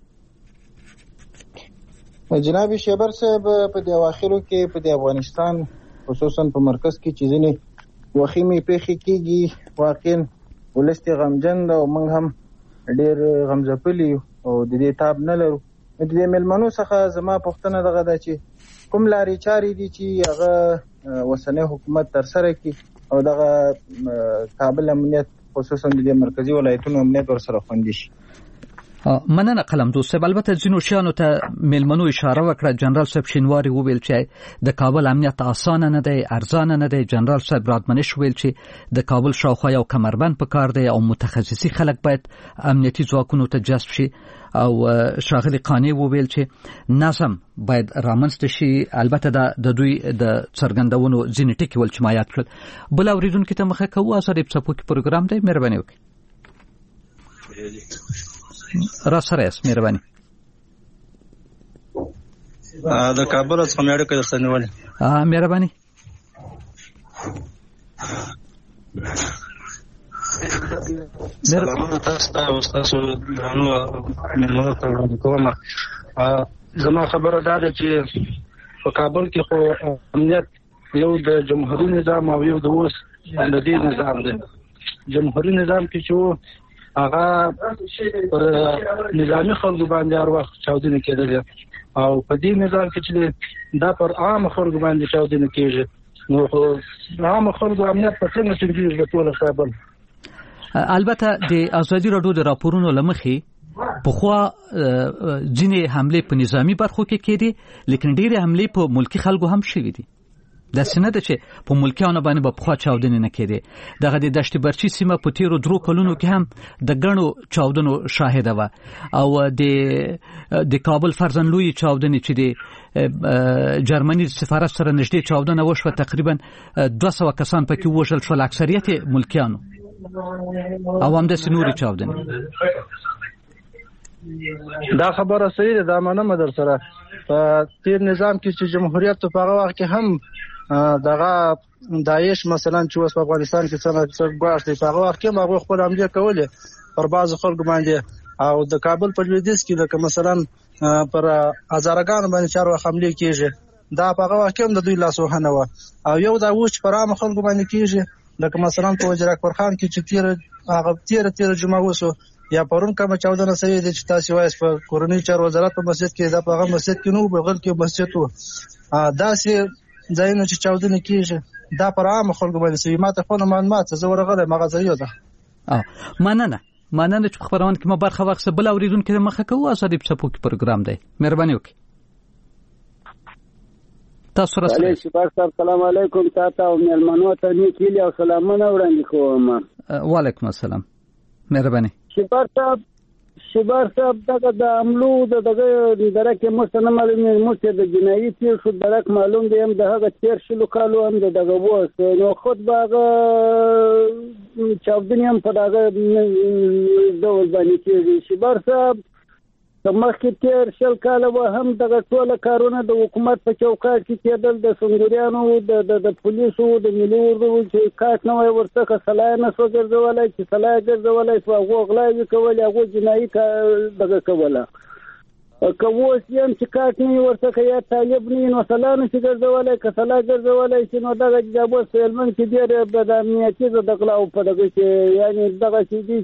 جناب شیبر صاحب په د اواخرو کې په د افغانستان خصوصا په مرکز کې چې ځینې وخیمه پیخي کېږي واقعا ولستي غمجن او موږ هم ډېر غمزپلی او د دې تاب نه لرو د دې ملمنو څخه زما پوښتنه دغه ده چې کوم لاري چاري دي چې هغه وسنۍ حکومت تر سره کړي او دغه کابل امنیت خصوصا د مرکزی ولایتونو امنیت ورسره خوندي شي
مننه قلمدوز صاحب البته ځینو شیانو ته ملمنو اشاره وکړه جنرال صاحب شینواری وویل چې د کابل امنیت اسانه نه دی ارزانه نه دی جنرال صاحب رادمنش ویل چې د کابل شاوخوا یو کمربند پکار دی او متخصصي خلک باید امنیتي ځواکونو ته جذب شي او شاغلی قانی وویل چې نظم باید رامنځته شي البته د دوی د څرګندونو ځینې ټکي ول چې ما یاد کړل بل اوریدونکو ته مخه کوو اساده په پوکي پروګرام دی مهرباني وکړئ را سره اس مهرباني
د کابل څخه مې اړیکه درته نیولې
مهرباني
سلامونه تاسو ته او تاسو نو ملمنو ته کومه زما خبره دا ده چې په کابل کې خو امنیت یو د جمهوریت نظام او یو د اوس د دې نظام دی جمهوریت نظام کې چې هغه پر نظامی خلکو باندې هر وخت چاودنه کېدل او په دې نظام کې چې دا پر عام خلکو باندې چاودنه کېږي نو عام خلکو امنیت په څنګه څنګه د ټول کابل
البته د ازادي راډیو د راپورونو لمخې په خوا ځینې حمله په نظامی برخو کې کېدي لیکن ډېرې حمله په ملکی خلکو هم شوې دي د سنده چې په ملکیانو باندې په خوا چاودنه نه کېدي دغه د دشت برچی سیمه په تیرو درو کلونو کې هم د غنو چاودنو شاهده و او د کابل فرزنلوی چاودنه چې د جرمني سفارت سره نږدې چاودنه وشوه تقریبا 200 کسان پکې وژل شول اکثریت ملکیانو او هم د سنوري چاودنه
دا خبره صحیح ده دا منم در سره په تیر نظام کې چې جمهوریت په هغه وخت کې هم دغه داعش مثلا چې اوس په افغانستان کې څنګه غواړي په هغه وخت کې موږ خپل عملیه کولې پر بعض خلکو باندې او د کابل په لویدیځ کې لکه مثلا پر هزارګان باندې چارو حمله کیږي دا په هغه وخت کې هم د دوی لاسوهنه و او یو دا وښ پر عام خلکو باندې کیږي لکه مثلا په وزیر اکبر خان کې چې تیر جمعه وسو یا پرون کوم چاودنه سوي دي چې تاسو وایي په کورنۍ چار وزارت په مسجد کې دا په هغه مسجد کې نو بغل کې مسجد وو دا سي ځایونه چې چاودنه کیږي دا پر عام خلکو باندې سوي ماته خو نه معلومات زه ورغله مغازه ده
مننه چې خبرونه کې ما برخه واخصه بل اوریدونکو مخه کوو اساده په پوکي پروګرام دی مهرباني وکړئ تاسو راځئ
شباب صاحب سلام علیکم تاسو او ملمنو ته نیکلی او سلامونه وړاندې کوم
وعلیکم السلام مهرباني
شبار صاحب دغه د عملو دغه درکه مستنه معلومه مست د جنایي تیر شو درک معلوم دی هم د هغه تیر شلو کالو هم دغه وو نو خود باغه چاودنی هم په دغه ډول باندې کېږي شبار صاحب مخکې تیر 10 کاله به هم دغه ټول کارونه د حکومت په چوکاټ کې کېدل، د سنگریانو د پولیسو د ملي اردو چې کاټ نه وای ورڅخه سلای نه سو ګرځولای چې سلای ګرځولای سو هغه غلاوي کول، هغه جنایي دغه کوله. کووس یم چې کاټ نه ورڅخه یا طالب نه نو سلانه چې ګرځولای که سلای ګرځولای چې نو دغه جواب سلمان کې ډېر د امنیتي د غلاو په دغه کې یعنی دغه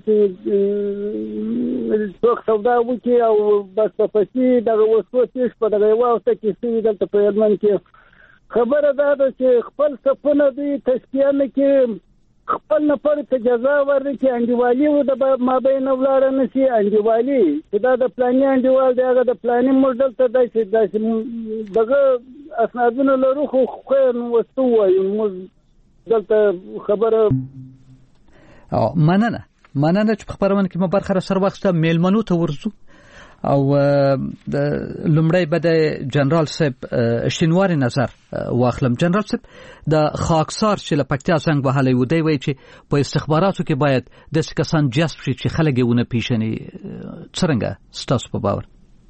چې څوک سودا وکي او بس په پسې دغه وسو تیش په دغه واسطه کې سوي دلته په یمن کې خبره ده چې خپل سپونه دی تشکیه نه کې خپل نفر ته جزا ورکړي انډیوالي و د مابین ولاره نشي انډیوالي چې دا د پلاني انډیوال دی هغه د پلاني موډل ته داسې دغه اسنادونه لرو خو نو وستو وایو موږ دلته خبره
مننه چې په خبرونه کې مو برخه سره وخت میلمنو ته ورزو او لمړی به د جنرال صاحب شینواری نظر واخلم. جنرال صاحب د خاکسار چې له پکتیا څنګه وهلې و دی وایي چې په استخباراتو کې باید د کسان جذب شي چې خلک یې ونه پیژني، څنګه ستاسو په باور؟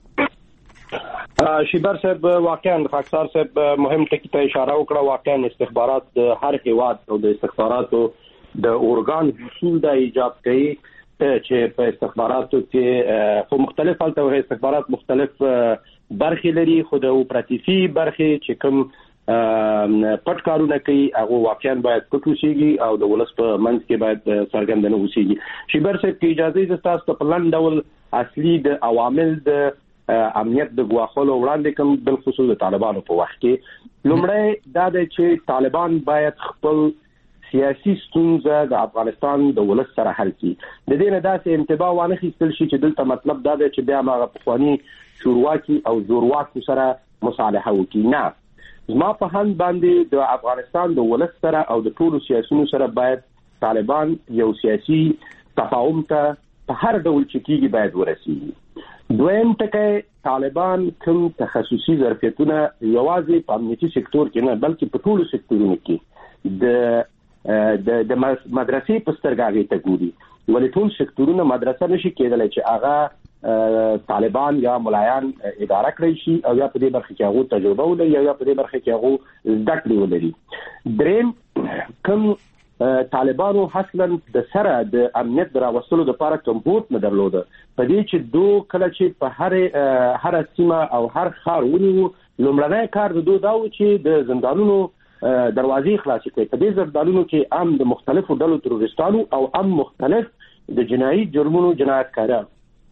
شیبر صاحب واقعا خاکسار صاحب مهم ټکی ته اشاره وکړه. واقعا استخبارات د هر هیواد او د استخباراتو د اورګان اصول د ایجاب کوي چې په استخباراتو کې خو مختلف البته استخبارات مختلف برخې لري، خو د اپراتیفي برخې چې کوم پټ کارونه کوي هغه واقعا باید پټ وشيږي او د ولس په منځ کې باید څرګند نه وشيږي. شیبر صاحب کې اجازه ده تاسو په پلان ډول اصلي د عوامل د امنیت د غواخلو وړاندې کوم بل خصوص د طالبانو په وخت کې لومړی دا دی چې طالبان باید خپل سیاسي ستونزه د افغانستان د ولس سره حل کړي. د دې نه داسې انتباه وانه خېستل شي چې دلته مطلب دا دی چې بیا هغه پخوانی شورواکي او زورواکو سره مصالحه وکړي. نه، زما په هند باندې د افغانستان د ولس سره او د ټولو سیاسيونو سره باید طالبان یو سیاسي تفاهم ته په هر ډول چې کېږي باید ورسیږي. دویم ټکی طالبان کوم تخصصي ظرفیتونه یوازې په امنیتي سکتور کې نه بلکې په ټولو سکتورونو کې د مدرسې په سترګاغې ته ګوري، ولې ټول سکتورونه مدرسه نشي کېدلی چې هغه طالبان یا ملایان اداره کړی شي او یا په دې برخه کې هغه تجربه ولري یا په دې برخه کې هغه زده کړې ولري. دریم کوم طالبانو اصلا د سره د امنیت راوستلو لپاره کمپورت نه درلوده، په دې چې دوه کله چې په هر سیمه او هر ښار ونیو لومړنی کار د دوه داو چې د زندانونو دروازې خلاصې کړي. په دې زندانونو کې عام د مختلفو ډلو تروریستانو او عام مختلف د جنایي جرمونو جنایتکاران.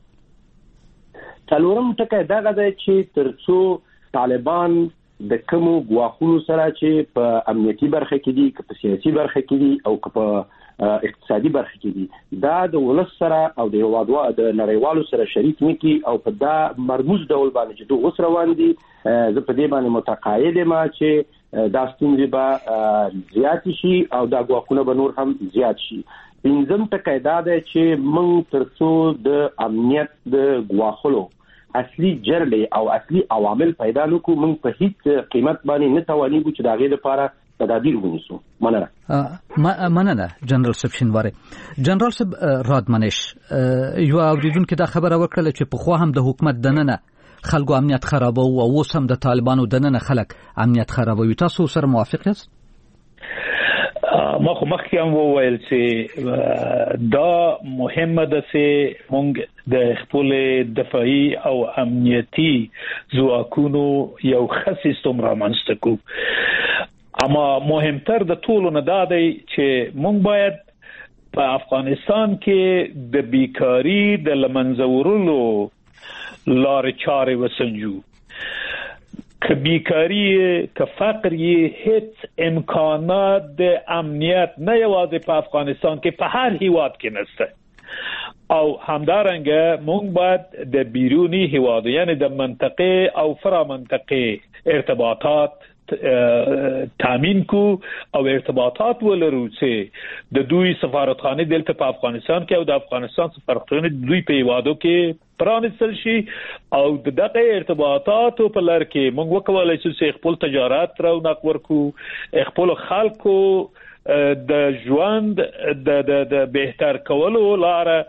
څلورم ټکی دغه دی چې ترڅو طالبان د کومو ګواښونو سره چې په امنیتي برخه کې دي که په سیاسي برخه کې دي او که په اقتصادي برخه کې دي دا د ولس سره او د نړیوالو سره شریک نه کړي او په دا مرموز ډول باندې چې دوی اوس روان دي. زه په دې باندې متقاعد یم چې دا ستونزې به زیات شي او دا ګواښونه به نور هم زیات شي. پنځم ټکی دا دی چې موږ ترڅو د امنیت د ګواښلو اصلي جرړې او اصلي عوامل پیدا نکړو موږ په هیڅ قیمت باندې نه توانېږو چې د هغې لپاره تدابیر ونیسو.
مننه جنرال صاحب شینواری. جنرال صاحب رادمنش یو اوریدونکو دا خبره وکړه چې په خو هم د حکومت دننه خلکو امنیت خرابو او اوس هم د طالبانو دننه خلک امنیت خرابوي، تاسو سره موافق یاست؟
ما خو مخکې هم وویل چې دا مهمه ده چې موږ د خپل دفاعي او امنیتي ځواکونو یو ښه سیستم رامنځته کړو. اما مهمتر د ټولو نه دا دی چې موږ باید په افغانستان کې د بیکاری د لمنځه وړلو لارې چارې وسنجو. که بیکاری که فقر هیڅ امکانات د امنیت نه یوازې په افغانستان کې په هر هیواد کې نشته او همدارنګه موږ باید د بیرونی هیواد یعنی د منطقه او فرامنطقه ارتباطات تامین کو او ارتباطات ولرو چې د دوی سفارتخانه دلته په افغانستان کې او د افغانستان سفارتخانه دوی په هیوادو کې پرانستل شي او دغه ارتباطات په لار کې موږ وکولای شو چې خپل تجارت رونق ورکو، خپل خلکو د ژوند د بهتر کولو لاره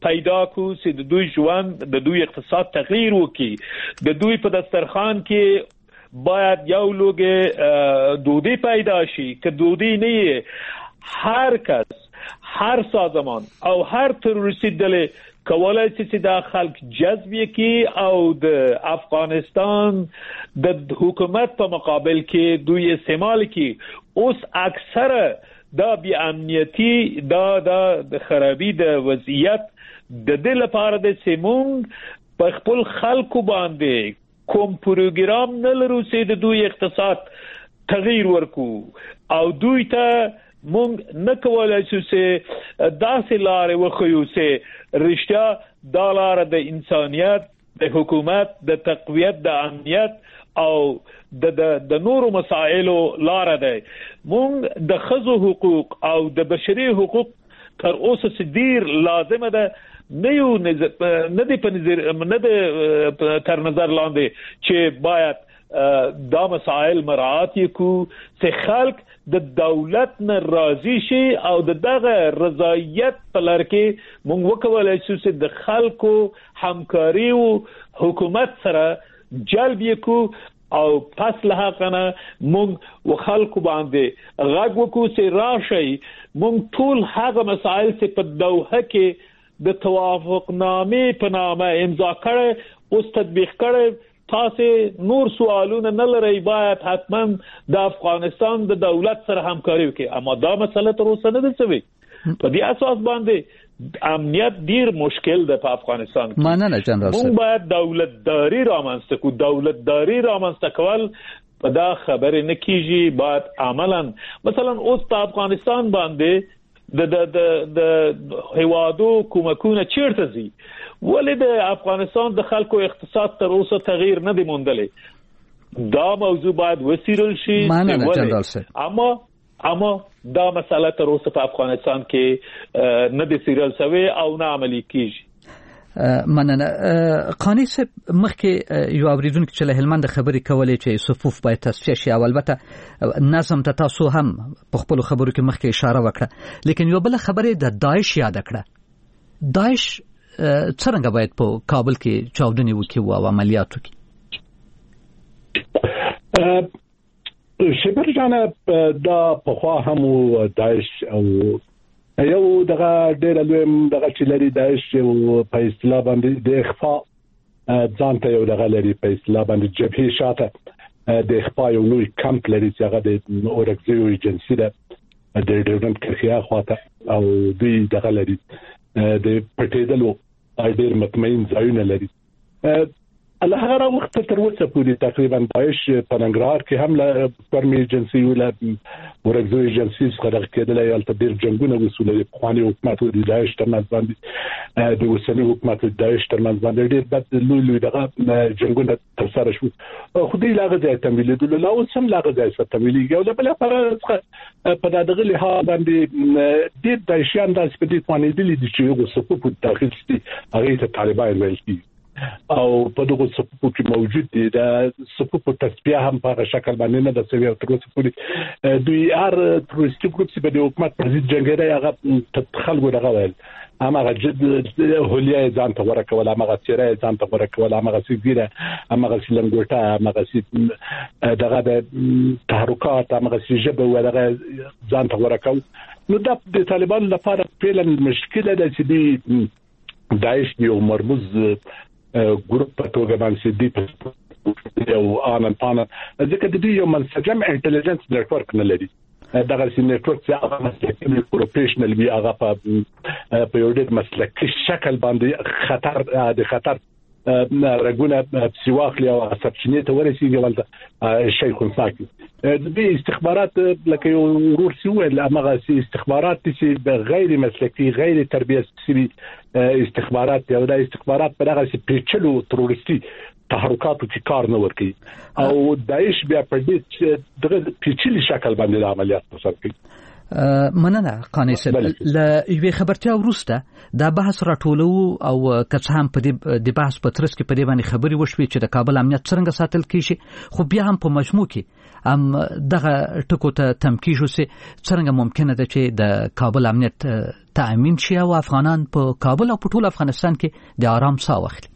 پیدا کو چې د دوی ژوند د دوی اقتصاد تغییر وکړي د دوی په دسترخوان کې باید یو لوګه دودی پیدا شي که دودی نه هر کس هر سازمان او هر تروریستی ډلې کولای شي چې دا خلک جذب کړي او د افغانستان د حکومت په مقابل کې دوی استعمال کړي اوس اکثره دا بی امنیتی دا د خرابي د وضعیت د دې لپاره د سیمون په خپل خلکو باندې کوم پروګرام نه لرو چې د دوی اقتصاد تغییر ورکو او دوی ته مونږ نه کولای شو چې داسې لارې وخیو چې رښتیا دا لاره د انسانیت د حکومت د تقویت د امنیت او د نورو مسائلو لاره ده مونږ د ښځو حقوق او د بشري حقوق تر اوسه ډیر لازمه ده نه یو نه دی په نظر نه د تر نظر لاندې چې باید دا مسائل مراعات کو چې خلک د دولت نه راضي شي او دغه رضایت په لار کې موږ وکولای شو چې د خلکو همکاري او حکومت سره جلب کو او پس له هغه موږ وخلکو باندې غږ وکړو چې راشي موږ ټول هغه مسائل چې په دوحه کې د توافقنامې په نامه امضا کړي او تطبیق کړي تاسو نور سوالونه نه لري باید حتما د افغانستان د دولت سره همکاري وکړي اما دا مسله تر اوسه نه ده شوی په دې اساس باندې امنیت ډیر مشکل ده په افغانستان کې
مننه جنرال صاحب
باید دولتداري رامنځته کو دولتداري رامنځته کول په دا خبره نه کیږي باید عملاً مثلا اوس په افغانستان باندې د هوادو کومکونه چیرته زی ولې د افغانستان د خلکو اقتصاد تر اوسه تغییر نه دی موندلې دا موضوع باید وسیرل شي اما دا مسله تر اوسه په افغانستان کې نه دی سیرل شوی او نه عملی کیږي
مننه قانی صاحب مخکې یو اوریدونکو چې له هلمند خبرې کولې چې صفوف باید تصفیه شي او البته نظم ته تاسو هم په خپل خبرو کې مخکې اشاره وکړه لیکن یو بل خبره د داعش یاد کړه داعش څنګه باید په کابل کې چاودنې وکړي او عملیات وکړي
شبر جان دا په خوا هم داعش او یو دغه ډېر لوی دغه چې لري داعش او په اصطلاح باندې د اخفاء ځان ته یو دغه لري په اصطلاح باندې جبهه شاته د اخفاء یو لوی کمپ لري چې هغه د اورګزیو ایجنسی ده د ډیورنټ کرخیا خواته او دوی دغه لري د پټېدلو ډېر مطمئن ځایونه لري الله هغه وخت تر اوسه پورې تقریبا داعش په ننګرهار کې هم له فرمي ایجنسی ولا ورګزو ایجنسی څخه کېدلای یل تدبیر جنگونه وسوله په خواني حکومت او د داعش ترمنځ باندې د وسنی حکومت او د داعش ترمنځ باندې ډېر بد لوی دغه جنگونه تر سره شو خو دې لاغه ځای تمویل د لا اوس هم لاغه ځای څخه تمویل یو بل په دغه له باندې د داعشیان د سپېدې خواني دي چې یو څه په داخل دي هغه ته طالبان ویل کی او په دغه صفوف کې موجود دي د صفوف تصفیه هم په شکل باندې نه د سوي او تر اوسه پورې دوی ار تروریستي ګروپ چې په حکومت پر ضد جنگیدل هغه خلکو دغه ویل هغه جد هولیا ځان ته ورکول هغه چیرې ځان ته ورکول هغه سیګره هغه لنګوټه هغه سي دغه د تحرکات هغه سي جبه ودغه ځان ته ورکول نو د طالبان لپاره پیلن مشکله ده چې دی داعش یو مرموز ګروپ په توګه باندې دي او ان ځکه د دې یو منسجم انټيليجنس نتورک نه لري دغه سي نتورک چې هغه مسلکي پروفیشنل وي هغه په یو ډېر مسلکي شکل باندې د خطر رګونه سیواخلی او سبچینه ته ورسیږي ولته شیخ انصاکي د استخبارات لکه یو ورور سیول هغه استخبارات چې غیر مسلکي غیر تربیه سي استخبارات یو د استخبارات په دغه پیچلو تروریستي تحرکاتو کې کار نه ورکي او داعش بیا په دې دغه پیچلي شکل باندې عملیات ترسره کوي
مننه قانی صاحب. ل یوې خبرتیا وروسته دا بحث راټولو او که هم په دې بحث په ترڅ کې په دې باندې خبري وشوي چې د کابل امنیت څنګه ساتل کیږي، خو بیا هم په مجموع کې دغه ټکو ته تمکیج وسي څنګه ممکنه ده چې د کابل امنیت تأمین شي او افغانان په کابل او په ټول افغانستان کې د آرام ساه واخلي.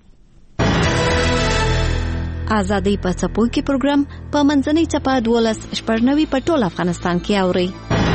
آزادۍ په څپو کې پروګرام په منځنۍ چپه 12:94 په ټول افغانستان کې اوري.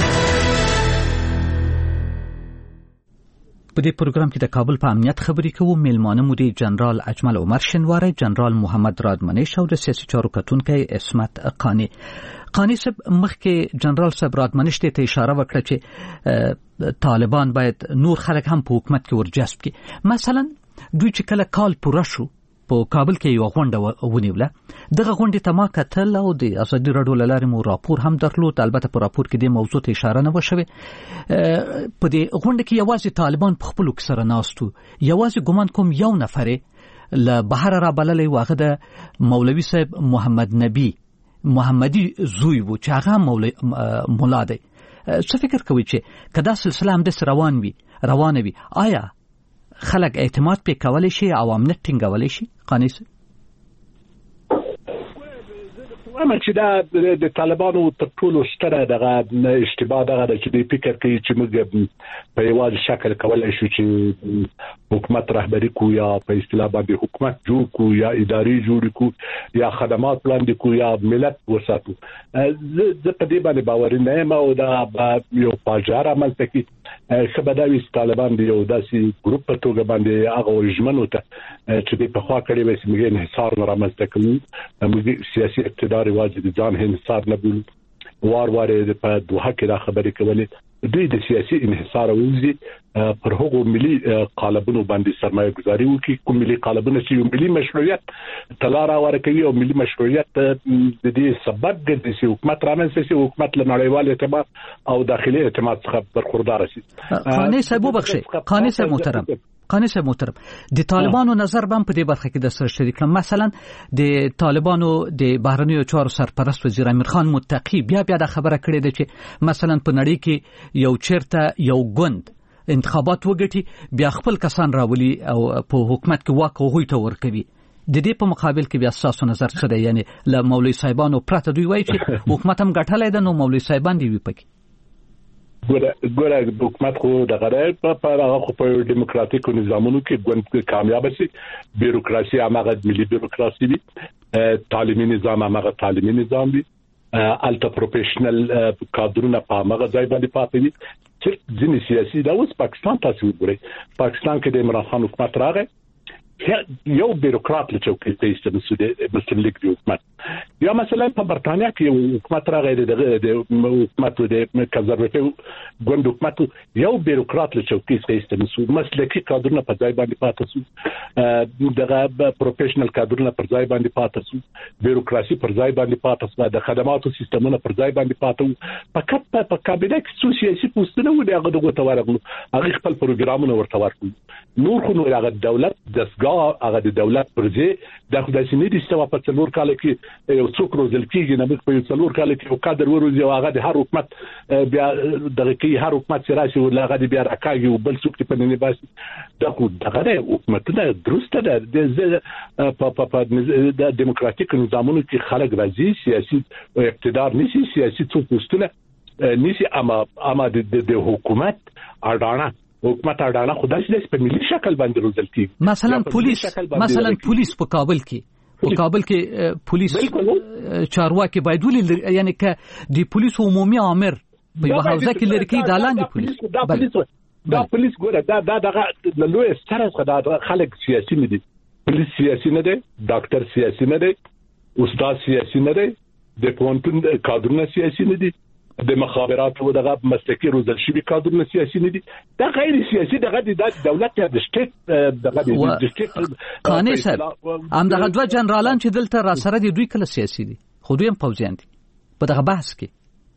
په دې پروګرام کې د کابل په امنیت خبرې کوو. میلمانه مو دي جنرال اجمل عمر شنواری، جنرال محمد رادمنیش او د سیاسي چارو کتونکی عصمت قانی. قانی صاحب مخکې جنرال صاحب رادمنیش ته اشاره وکړه چې طالبان باید نور خلک هم په حکومت کې ورجذب کړي. مثلا دوی چې کله کال پوره شو په کابل کې یو غونډه ونیوله، دغه غونډې ته ما کتل او د ازادي راډیو له لارې مو راپور هم درلود. البته په راپور کې د موضوع ته اشاره نه وشوه. په دې غونډه کې یوازې طالبان په خپل کې سره ناستو، یوازې ګمان کوم یو نفر له بهر را بللې واغه د مولوي صاحب محمد نبی محمدي زوی وو چې هغه مولا دی. څه فکر کوي چې کدا سلسله هم د روانه وي آیا خلک اعتماد په کولای شي او امنیت ټینګولای شي؟ قانی صاحب
وایم چې دا د طالبانو تر ټولو ستره دغه اشتباه دغه چې دوی فکر کوي چې موږ په یوازې شکل کولای شو چې حکومت رهبری کو یا په اصطلاح باندې حکومت جوړ کو یا اداري جوړ کو یا خدمات وړاندې کو یا ملت وساتو. زه په دې باندې باور نه یم او دا یو پاجار عمل کوي. خبرداري طالبان دی یو داسې ګروپ په توګه باندې هغه ورژمنو ته چې په خوا کړي وي چې موږ انحصار نه رامنځته کوو، موږ سیاسي اقتدار واجب ځان انحصار نه بولو. وار په دوحه کې دا خبرې کولې دوی د سیاسي انحصار وزي پر هغو ملي قالبونو باندې سرمایه گذاري وکړي. کوم ملي قالبونه چې یو ملي مشروعیت تلاره ورکوي او ملي مشروعیت د دې سبب ګرځي چې حکومت رامنځته شي، حکومت له نړیوال اعتماد او داخلي اعتماد څخه برخوردار شي.
قانی صاحب وبخښئ، قانی صاحب محترم د طالبانو نظر بم په دې برخه کې د سر شریک. مثلا د طالبانو د بهرنیو چارو سرپرست وزیر امیر خان متقی بیا د خبره کړې ده چې مثلا په نړۍ کې یو چیرته یو ګوند انتخابات وګټي بیا خپل کسان راولي او په حکومت کې واک هغوی ته ورکوي. د دې په مقابل کې بیا تاسو نظر څه دی؟ یعنی له مولوي صاحبانو پرته دوی وایي چې حکومت هم ګټلای ده، نو مولوي صاحبان دی وي پکې.
ګوره حکومت خو د غره په هغه په دیموکراتیکو نظامونو کې ګوند کامیاب شي. بیروکراسي هغه ملي بیروکراسي وي، تعلیمي نظام هغه تعلیمي نظام وي، الټا پروفیشنل کادرونه په هغه ځای باندې پاتې وي. چې ځینې سیاسي دا اوس پاکستان تاسو وګورئ، پاکستان کې د عمران خان حکومت راغی، یو بیروکرات له چوکۍ ته ایستل شو د مسلم لیگ د حکومت. یا مثلا په برتانیا کې یو حکومت راغی د حکومت د کنزرواتیو ګوند حکومت، یو بیروکرات له چوکۍ ته ایستل شو، مسلکي کادرونه په ځای باندې پاتې شو، دغه پروفیشنل کادرونه پر ځای باندې پاتې شو، بیروکراسي پر ځای باندې پاتې شو، د خدماتو سیستمونه پر ځای باندې پاتې وو. فقط په کابینه کې څو سیاسي پوسټونه و دغه دغه تورغلو هغه خپل پروګرامونه ورته ورکړي. نور خو نو هغه دولت دسګاه هغه د دولت پرځه د خدای سي نه دي چې په څلور کال کې یو څوک روزل کېږي، نه په څلور کال کې یو کادر وروزي او هغه د هر حکومت بیا دغه کې هر حکومت چې راشي ولغه د بیا راکاږي او بل څوک په نه باسي. دغه حکومتونه درسته ده د دیموکراتیک نظامونو کې خلک راځي، سیاسي اقتدار نشي، سیاسي څوک پوسټونه نشي، اما د حکومت حکومت اډانه خدای دې په ملي شکل باندې روزل کیږي.
مثلا پولیس په کابل کې پولیس چارواکي باید ولې یعنی ک د پولیس عمومي امر په یو حوزه کې لري کې دالان دي پولیس
دا پولیس ګوره دا دغه لوی ستره خلک سیاسي نه دي. پولیس سیاسي نه دي، ډاکټر سیاسي نه دي، استاد سیاسي نه دي، د پونتون کادرونه سیاسي نه دي، د مخابراتو دغه مسلکي روزل شوی کادرونه سیاسي نه دي. دا غیر سیاسي دغه د دولت یا د شټیټ دغه د شټیټ
قانی صاحب هم دغه دوه جنرالان چې دلته را سره دي دوی کله سیاسي دي، خو دوی هم پوځیان دي. په دغه بحث کې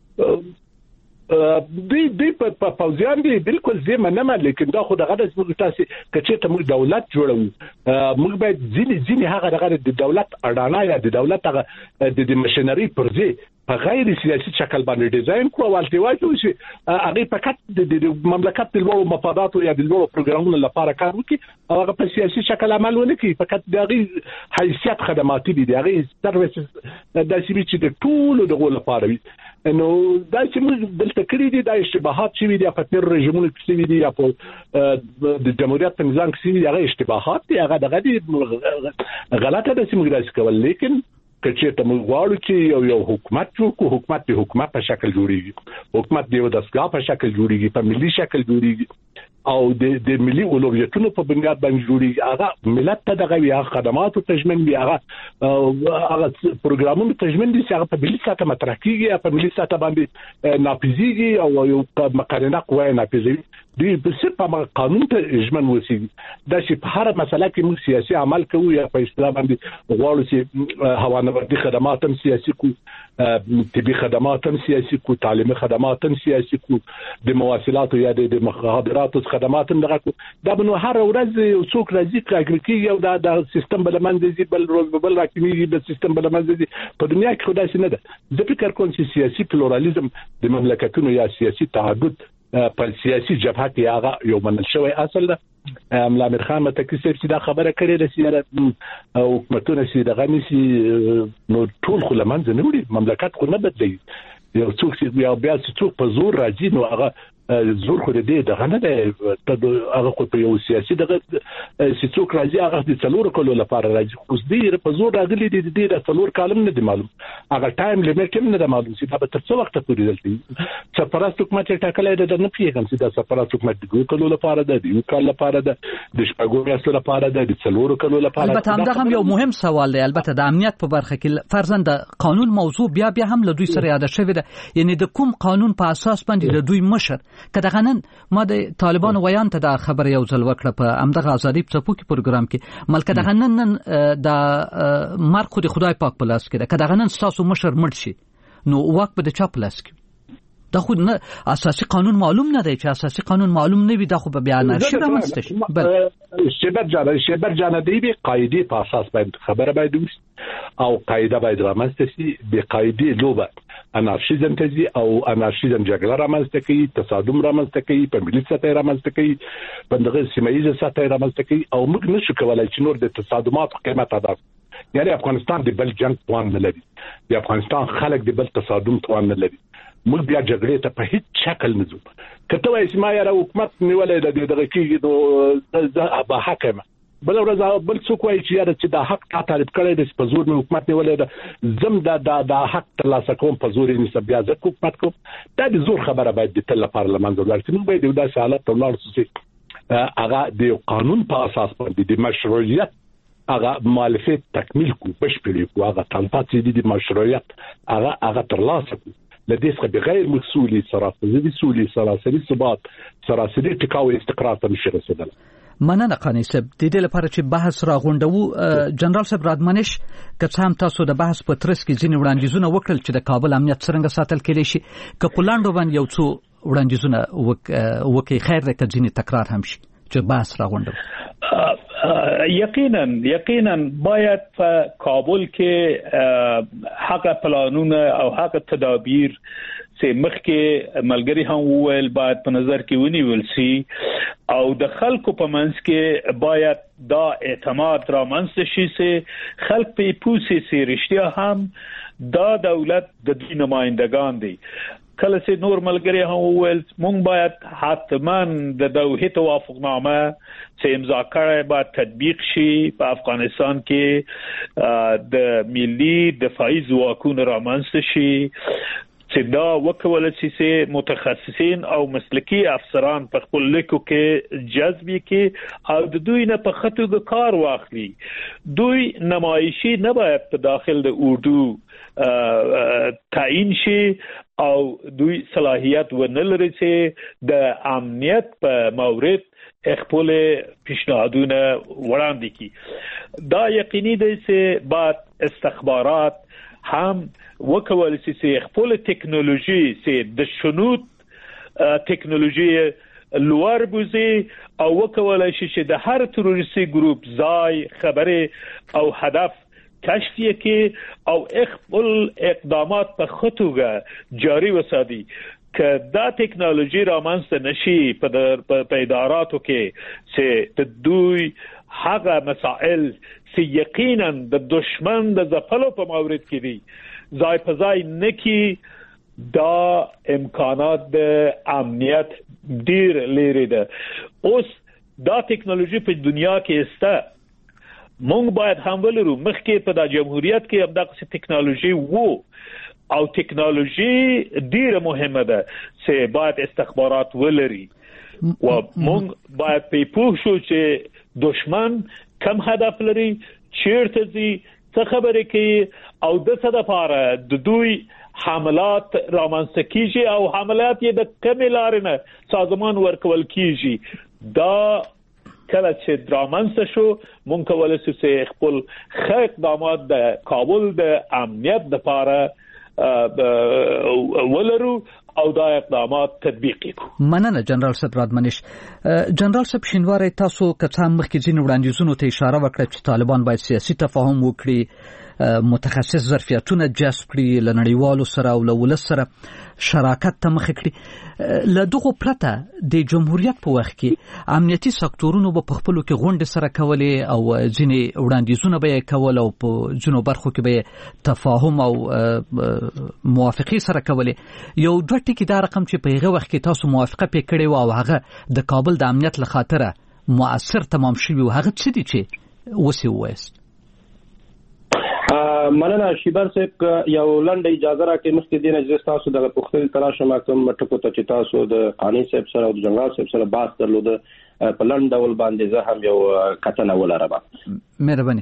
دوی په پوځیان دي بالکل زه منم، لیکن دا خو دغه د تاسو کچې ته موږ دولت جوړو، موږ باید ځینې هغه دغه د دولت اډانه یا د دولت هغه د مشنري پرځي په غیر سیاسي شکل باندې ډیزاین کړو او الټیواټو چې هغه فقط د مملکت د لوړو مفاداتو یا د لوړو پروګرامونو لپاره کار وکړي او هغه په سیاسي شکل عمل ونه کوي فقط د حیثیت خدماتي دي هغه سرویسز د چې د ټولو دغه لپاره وي نو دا چې موږ دلته کړی دي د اشتباهات چې دي په تیر رژیمونو کې دي یا په د جمهوریت په نظام کې دي هغه اشتباهات دي هغه دغه دي غلطه ده چې موږ راځي کول لیکن کچې ته موږ غواړو چې یو حکومت جوړ کړو حکومت د حکومت په شکل جوړیږي حکومت د دستګاه په شکل جوړیږي په ملي شکل جوړیږي او د ملي اولویتونو په بنیاد باندې جوړیږي هغه ملت ته دغه یا خدماتو تضمین دی هغه پروګرامونو تضمین دي چې هغه په ملي سطح مطرح کیږي په ملي سطح باندې ناپیزيږي او یو مقارنه قوه ناپیزي دی په په قانون ته اجمن وسیږي دا چې په هر مسله کې موږ سیاسي عمل کوو یا په اصطلاح باندې غواړو چې هوانوردي خدمات هم سیاسي کو طبي خدمات هم سیاسي کو تعلیمي خدمات هم سیاسي کو د مواصلاتو یا د مخابراتو خدمات هم دغه دا بنو هر ورځ یو څوک راځي کاګریکي او دا سیستم بل منځي بل راکمي د سیستم بل منځي په دنیا کې خدای سي نه ده د فکر کوم چې سیاسي پلوراليزم د مملکتونو یا سیاسي تعدد په سیاسي جبهه کې هغه یو منل شوی اصل ده ملا امیر خان متکی چې دا خبره کړې ده چې حکومتونه چې دغه نشي نو ټول خو لمنځه نه وړي مملکت خو نه بدلی یو څوک چې بیا څوک په زور راځي نو هغه زور خو دې دغه نه ده هغه خو په یو سیاسي دغه چې څوک راځي هغه د څلور کلو لپاره راځي خو دې په زور راغلي دي د څلور کالم نه دی معلوم هغه ټایم لیمټ هم نه ده معلوم چې دا به تر څو وخت پورې دلته سرپرست حکومت ټاکلې ده نه پیږم چې دا سرپرست حکومت د کلو لپاره ده د یو کال لپاره ده د شپږو میاشتو لپاره ده د څلور کلو لپاره
البته همدا هم یو مهم سوال دی البته د امنیت په برخه کې فرضاً د قانون موضوع بیا هم له دوی سره یاد شوی ده یعنی د کوم قانون په اساس باندې د دوی مشر کله غنن ما د طالبانو ویان ته د خبر یو ځل وکړه په امدغه ازادي په څپو کې پروګرام کې ملک د غنن د مرګ خو د خدای پاک په لاس کې ده کله غنن تاسو مشر مړ شي نو واک به د چا په لاس کې دا خو نه اساسي قانون معلوم نه دی چې اساسي قانون معلوم نه وي دا خو به بیان شي رامنځته شي بل
شبر جان دی به قاعده په اساس باندې خبره باید وشي او قاعده باید رامنځته شي به قاعده لوبه انارشیزم تزي او انارشیزم جګړه رامنځته کوي تصادم رامنځته کوي په ملي سطح رامنځته کوي په دغه سیمایي سطح رامنځته کوي او موږ نشو کولای چې نور د تصادمات قیمت ادا کړو یعنی افغانستان د بل جنگ توان نه لري د افغانستان خلک د بل تصادم توان نه لري موږ بیا جګړې ته په هیڅ شکل نه ځو کته وایي چې ما یاره حکومت نیولې د دغه کېږي نو به حکم بل ورځ بل څوک وایي چې دا حق تا تعریف کړی د په زور مې حکومت نیولې ده زم دا حق ترلاسه کوم په زور یې نسب بیا ځکه حکومت کوم دا د زور خبره باید د تل پارلمان ته ورسي موږ باید یو داسې حالت ته ولاړ شو هغه د قانون په اساس باندې د مشروعیت هغه مؤلفه تکمیل کو بشپړي کو هغه تنفاذ دي د مشروعیت هغه ترلاسه کو لدې څخه بغیر مسؤلي سراسري سراسري ثبات سراسري ټکاو استقرار ته نشي رسیدل
مننه قانی صاحب د دې لپاره چې بحث راغونډو جنرال صاحب رادمنش که هم تاسو د بحث په ترڅ کې ځینې وړاندیزونه وکړل چې د کابل امنیت څنګه ساتل کېدای شي که په لاندو باندې یو څو وړاندیزونه وکړي خیر ده که ځینې تکرار هم شي چې بحث راغونډو
یقینا باید په کابل کې حق پلانونه او حق تدابیر چې مخکې ملګری هم وویل باید په نظر کې ونیول شي او د خلکو په منځ کې باید دا اعتماد رامنځته شي چې خلک په پوسې سي رښتیا هم دا دولت د دوی نمائندگان دي کله چې نور ملګری هم وویل مونږ باید حتما د دوحه توافقنامه چې امضا کړه باید تطبیق شي په افغانستان کې د ملي دفاعي ځواکونو رامنځته شي چې دا وکول چې متخصصین او مسلکی افسران په خپل لیکو کې جذب کې او د دوی نه په خطو کار واخلي دوی نمایشي نه باید په داخل د اردو تعیین شي او دوی صلاحیت ونلري چې د امنیت په مورد خپل پیشنهادونه وړاندې کړي دا یقیني دی چې بعد استخبارات هم وکول چې خپل ټکنالوژي چې د شنود ټکنالوژي لوړ بوزي او وکول چې د هر تروریستي ګروپ ځای خبره او هدف کشف کې او خپل اقدامات په خطوګه جاری وساتي که دا ټیکنالوژي رامنځته نشي په اداراتو کې چې د دوی هغه مسائل چې یقینا د دشمن د ځپلو په مورد کې دي ځای په ځای نکي دا امکانات د امنیت ډیر لري ده اوس دا ټیکنالوژي په دنیا کې استه مونږ باید هم ولرو مخکې په د جمهوریت کې هم دغه ټیکنالوژي وو او ټیکنالوژي ډیره مهمه ده چې باید استخبارات ولري و مونږ باید په پوه شو چې دشمن کم هدف لري چیرته ځي څه خبرې کوي او د څه لپاره د دوی حملات رامنځته کیږي او حملات یې د کومې لارې نه سازمان ورکول کیږي دا کله چې رامنځته شو مونږ کولای شو چې خپل اقدامات د کابل د امنیت لپاره ولرو او دا اقدامات تطبیق کړو.
مننه جنرال صاحب رادمنش. جنرال صاحب شینواری تاسو کڅام مخکې ځین وړاندیزونو ته اشاره وکړه چې طالبان باید سیاسي تفاهم وکړي متخصص ظرفیتونه جذب کړي لنړیوالو سره او ولس سره شراکت ته مخ کړي له دغه پرته د جمهوریت په وخت کې امنیتي سکتورونو په خپلو کې غونډې سره کولې او ځینې وړاندیزونه به کول او په ځینو برخو کې به تفاهم او موافقه سره کولې یو دوه ټکي دا رقم چې په هغه وخت کې تاسو موافقه پې کړې او هغه د کابل د امنیت لخاطره مؤثر تمام شوی او هغه څه دي چې وسی وایست.
مننه شیبر صاحب یو لنډه اجازه راکړئ مخکې دینه چې تاسو د پوښتنې تراشم کوم ټکو ته چې تاسو د قانی صاحب سره او د جنرال صاحب سره بحث درلوده په لنډ ډول باندې زه هم یو کتنه ولرم.
مهرباني.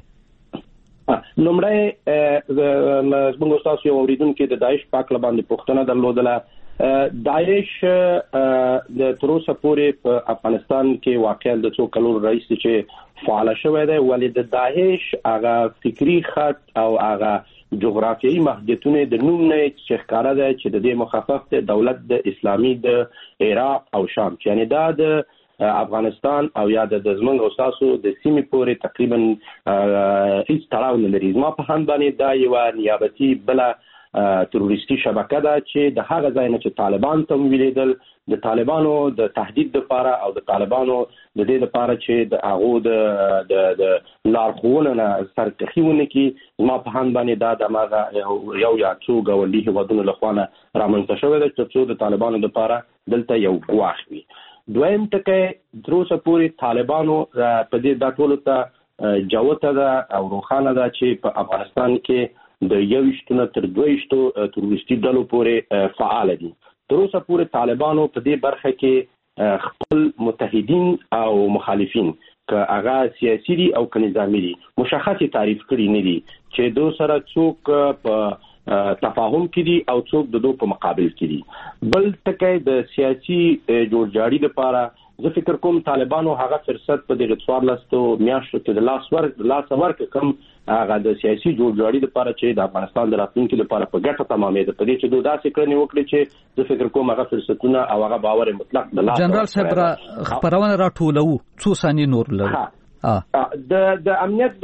لومړی زموږ تاسو یو اوریدونکو د داعش پاک باندې پوښتنه درلودله. داعش د تروسه پورې په افغانستان کې واقعا د څو کلونو رئیس چې فعال شوی دی ولې د داعش هغه فکری خط او هغه جغرافیایي محدودیتونه د نوم نه چې ښکارا ده چې د دې مخفف د دولت د اسلامي د عراق او شام یعنی دا د افغانستان او یا د زمونږ استادو د سیمې پورې تقریبا هیڅ تړاو نه لري. ما په هم باندې دا یو نیابتي بل تروریستي شبکه ده چې د هغه ځای نه چې طالبان ته ویلیدل د طالبانو د تهدید لپاره او د طالبانو د دې لپاره چې د هغه د لارښوونه نه سرکخیونه کې ما په هم باندې دا د ماغه یو یا څو ګوندي هیوادونو لخوانه رامنځته شوی دی چې د طالبانو لپاره دلته یو ګواښ وي. دویم ټکی تروسه پورې طالبانو په دې د ټولو ته جوته ده او روخانه ده چې په افغانستان کې د 21 تر 22 تروریستي ډلو پورې فعال دي. تر اوسه پورې طالبانو په دې برخه کې خپل متحدین او مخالفین که هغه سیاسي دي او که نظامي دي مشخصي تعریف کړی نه دي چې دوی سره څوک په تفاهم کې دي او څوک د دوی په مقابل کې دي. بل ټکی د سیاسي جوړجاړي لپاره زه فکر کوم طالبانو هغه فرصت په دغه 14 میاشتو کې د لاس ورک کم هغه د سیاسي جوړجاړي لپاره چې د افغانستان د راتلونکي لپاره په ګټه تمامې ده په دې چې دوی داسې کړنې وکړي چې زه فکر کوم هغه فرصتونه او هغه باور مطلق د لاس.
جنرال صاحب خبرونه راټولو څو ثانیې نور لرو
د امنیت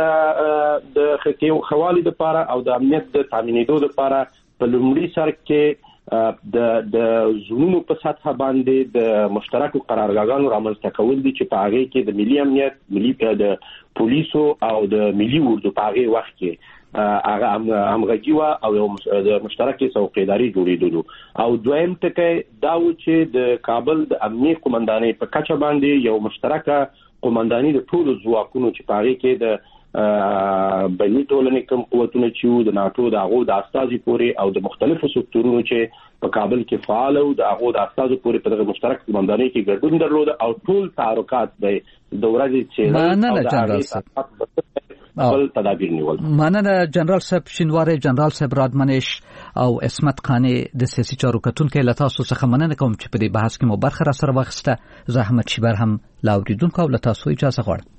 د خوالي لپاره او د امنیت د تامینېدو لپاره په لومړي سر کې د زونونو په سطح باندې د مشترکو قرارګاهونو رامنځته کول دي چې په هغه کې د ملي امنیت ملي د پولیسو او د ملي اردو په هغه وخت کې هغه همغږي او د مشترکې څوکیداري جوړېدلو. او دویم ټکی دا و چې د کابل د امنیي قومندانۍ په کچه باندې یو مشترکه قومنداني د ټولو ځواکونو چې په هغه کې د بیني ټولنې کوم قوتونه چې د ناتو د هغو د استازي پورې او د مختلفو سکتورونو چې په کابل کې فعال او د هغو د استازو پورې په دغه مشترک قومندانۍ کې ګډون درلود او ټول تحرکات د ورځې چې بل تدابیر نیول.
مننه جنرال صاحب شینواری. جنرال صاحب رادمنش او اسمت خانی د سیاسي چارو کتونکو له تاسو څخه مننه کوم چې په دې بحث کې مو برخه را سره واخیسته. زه احمد شیبر هم لاوریدونکو او له تاسو اجازه غواړم.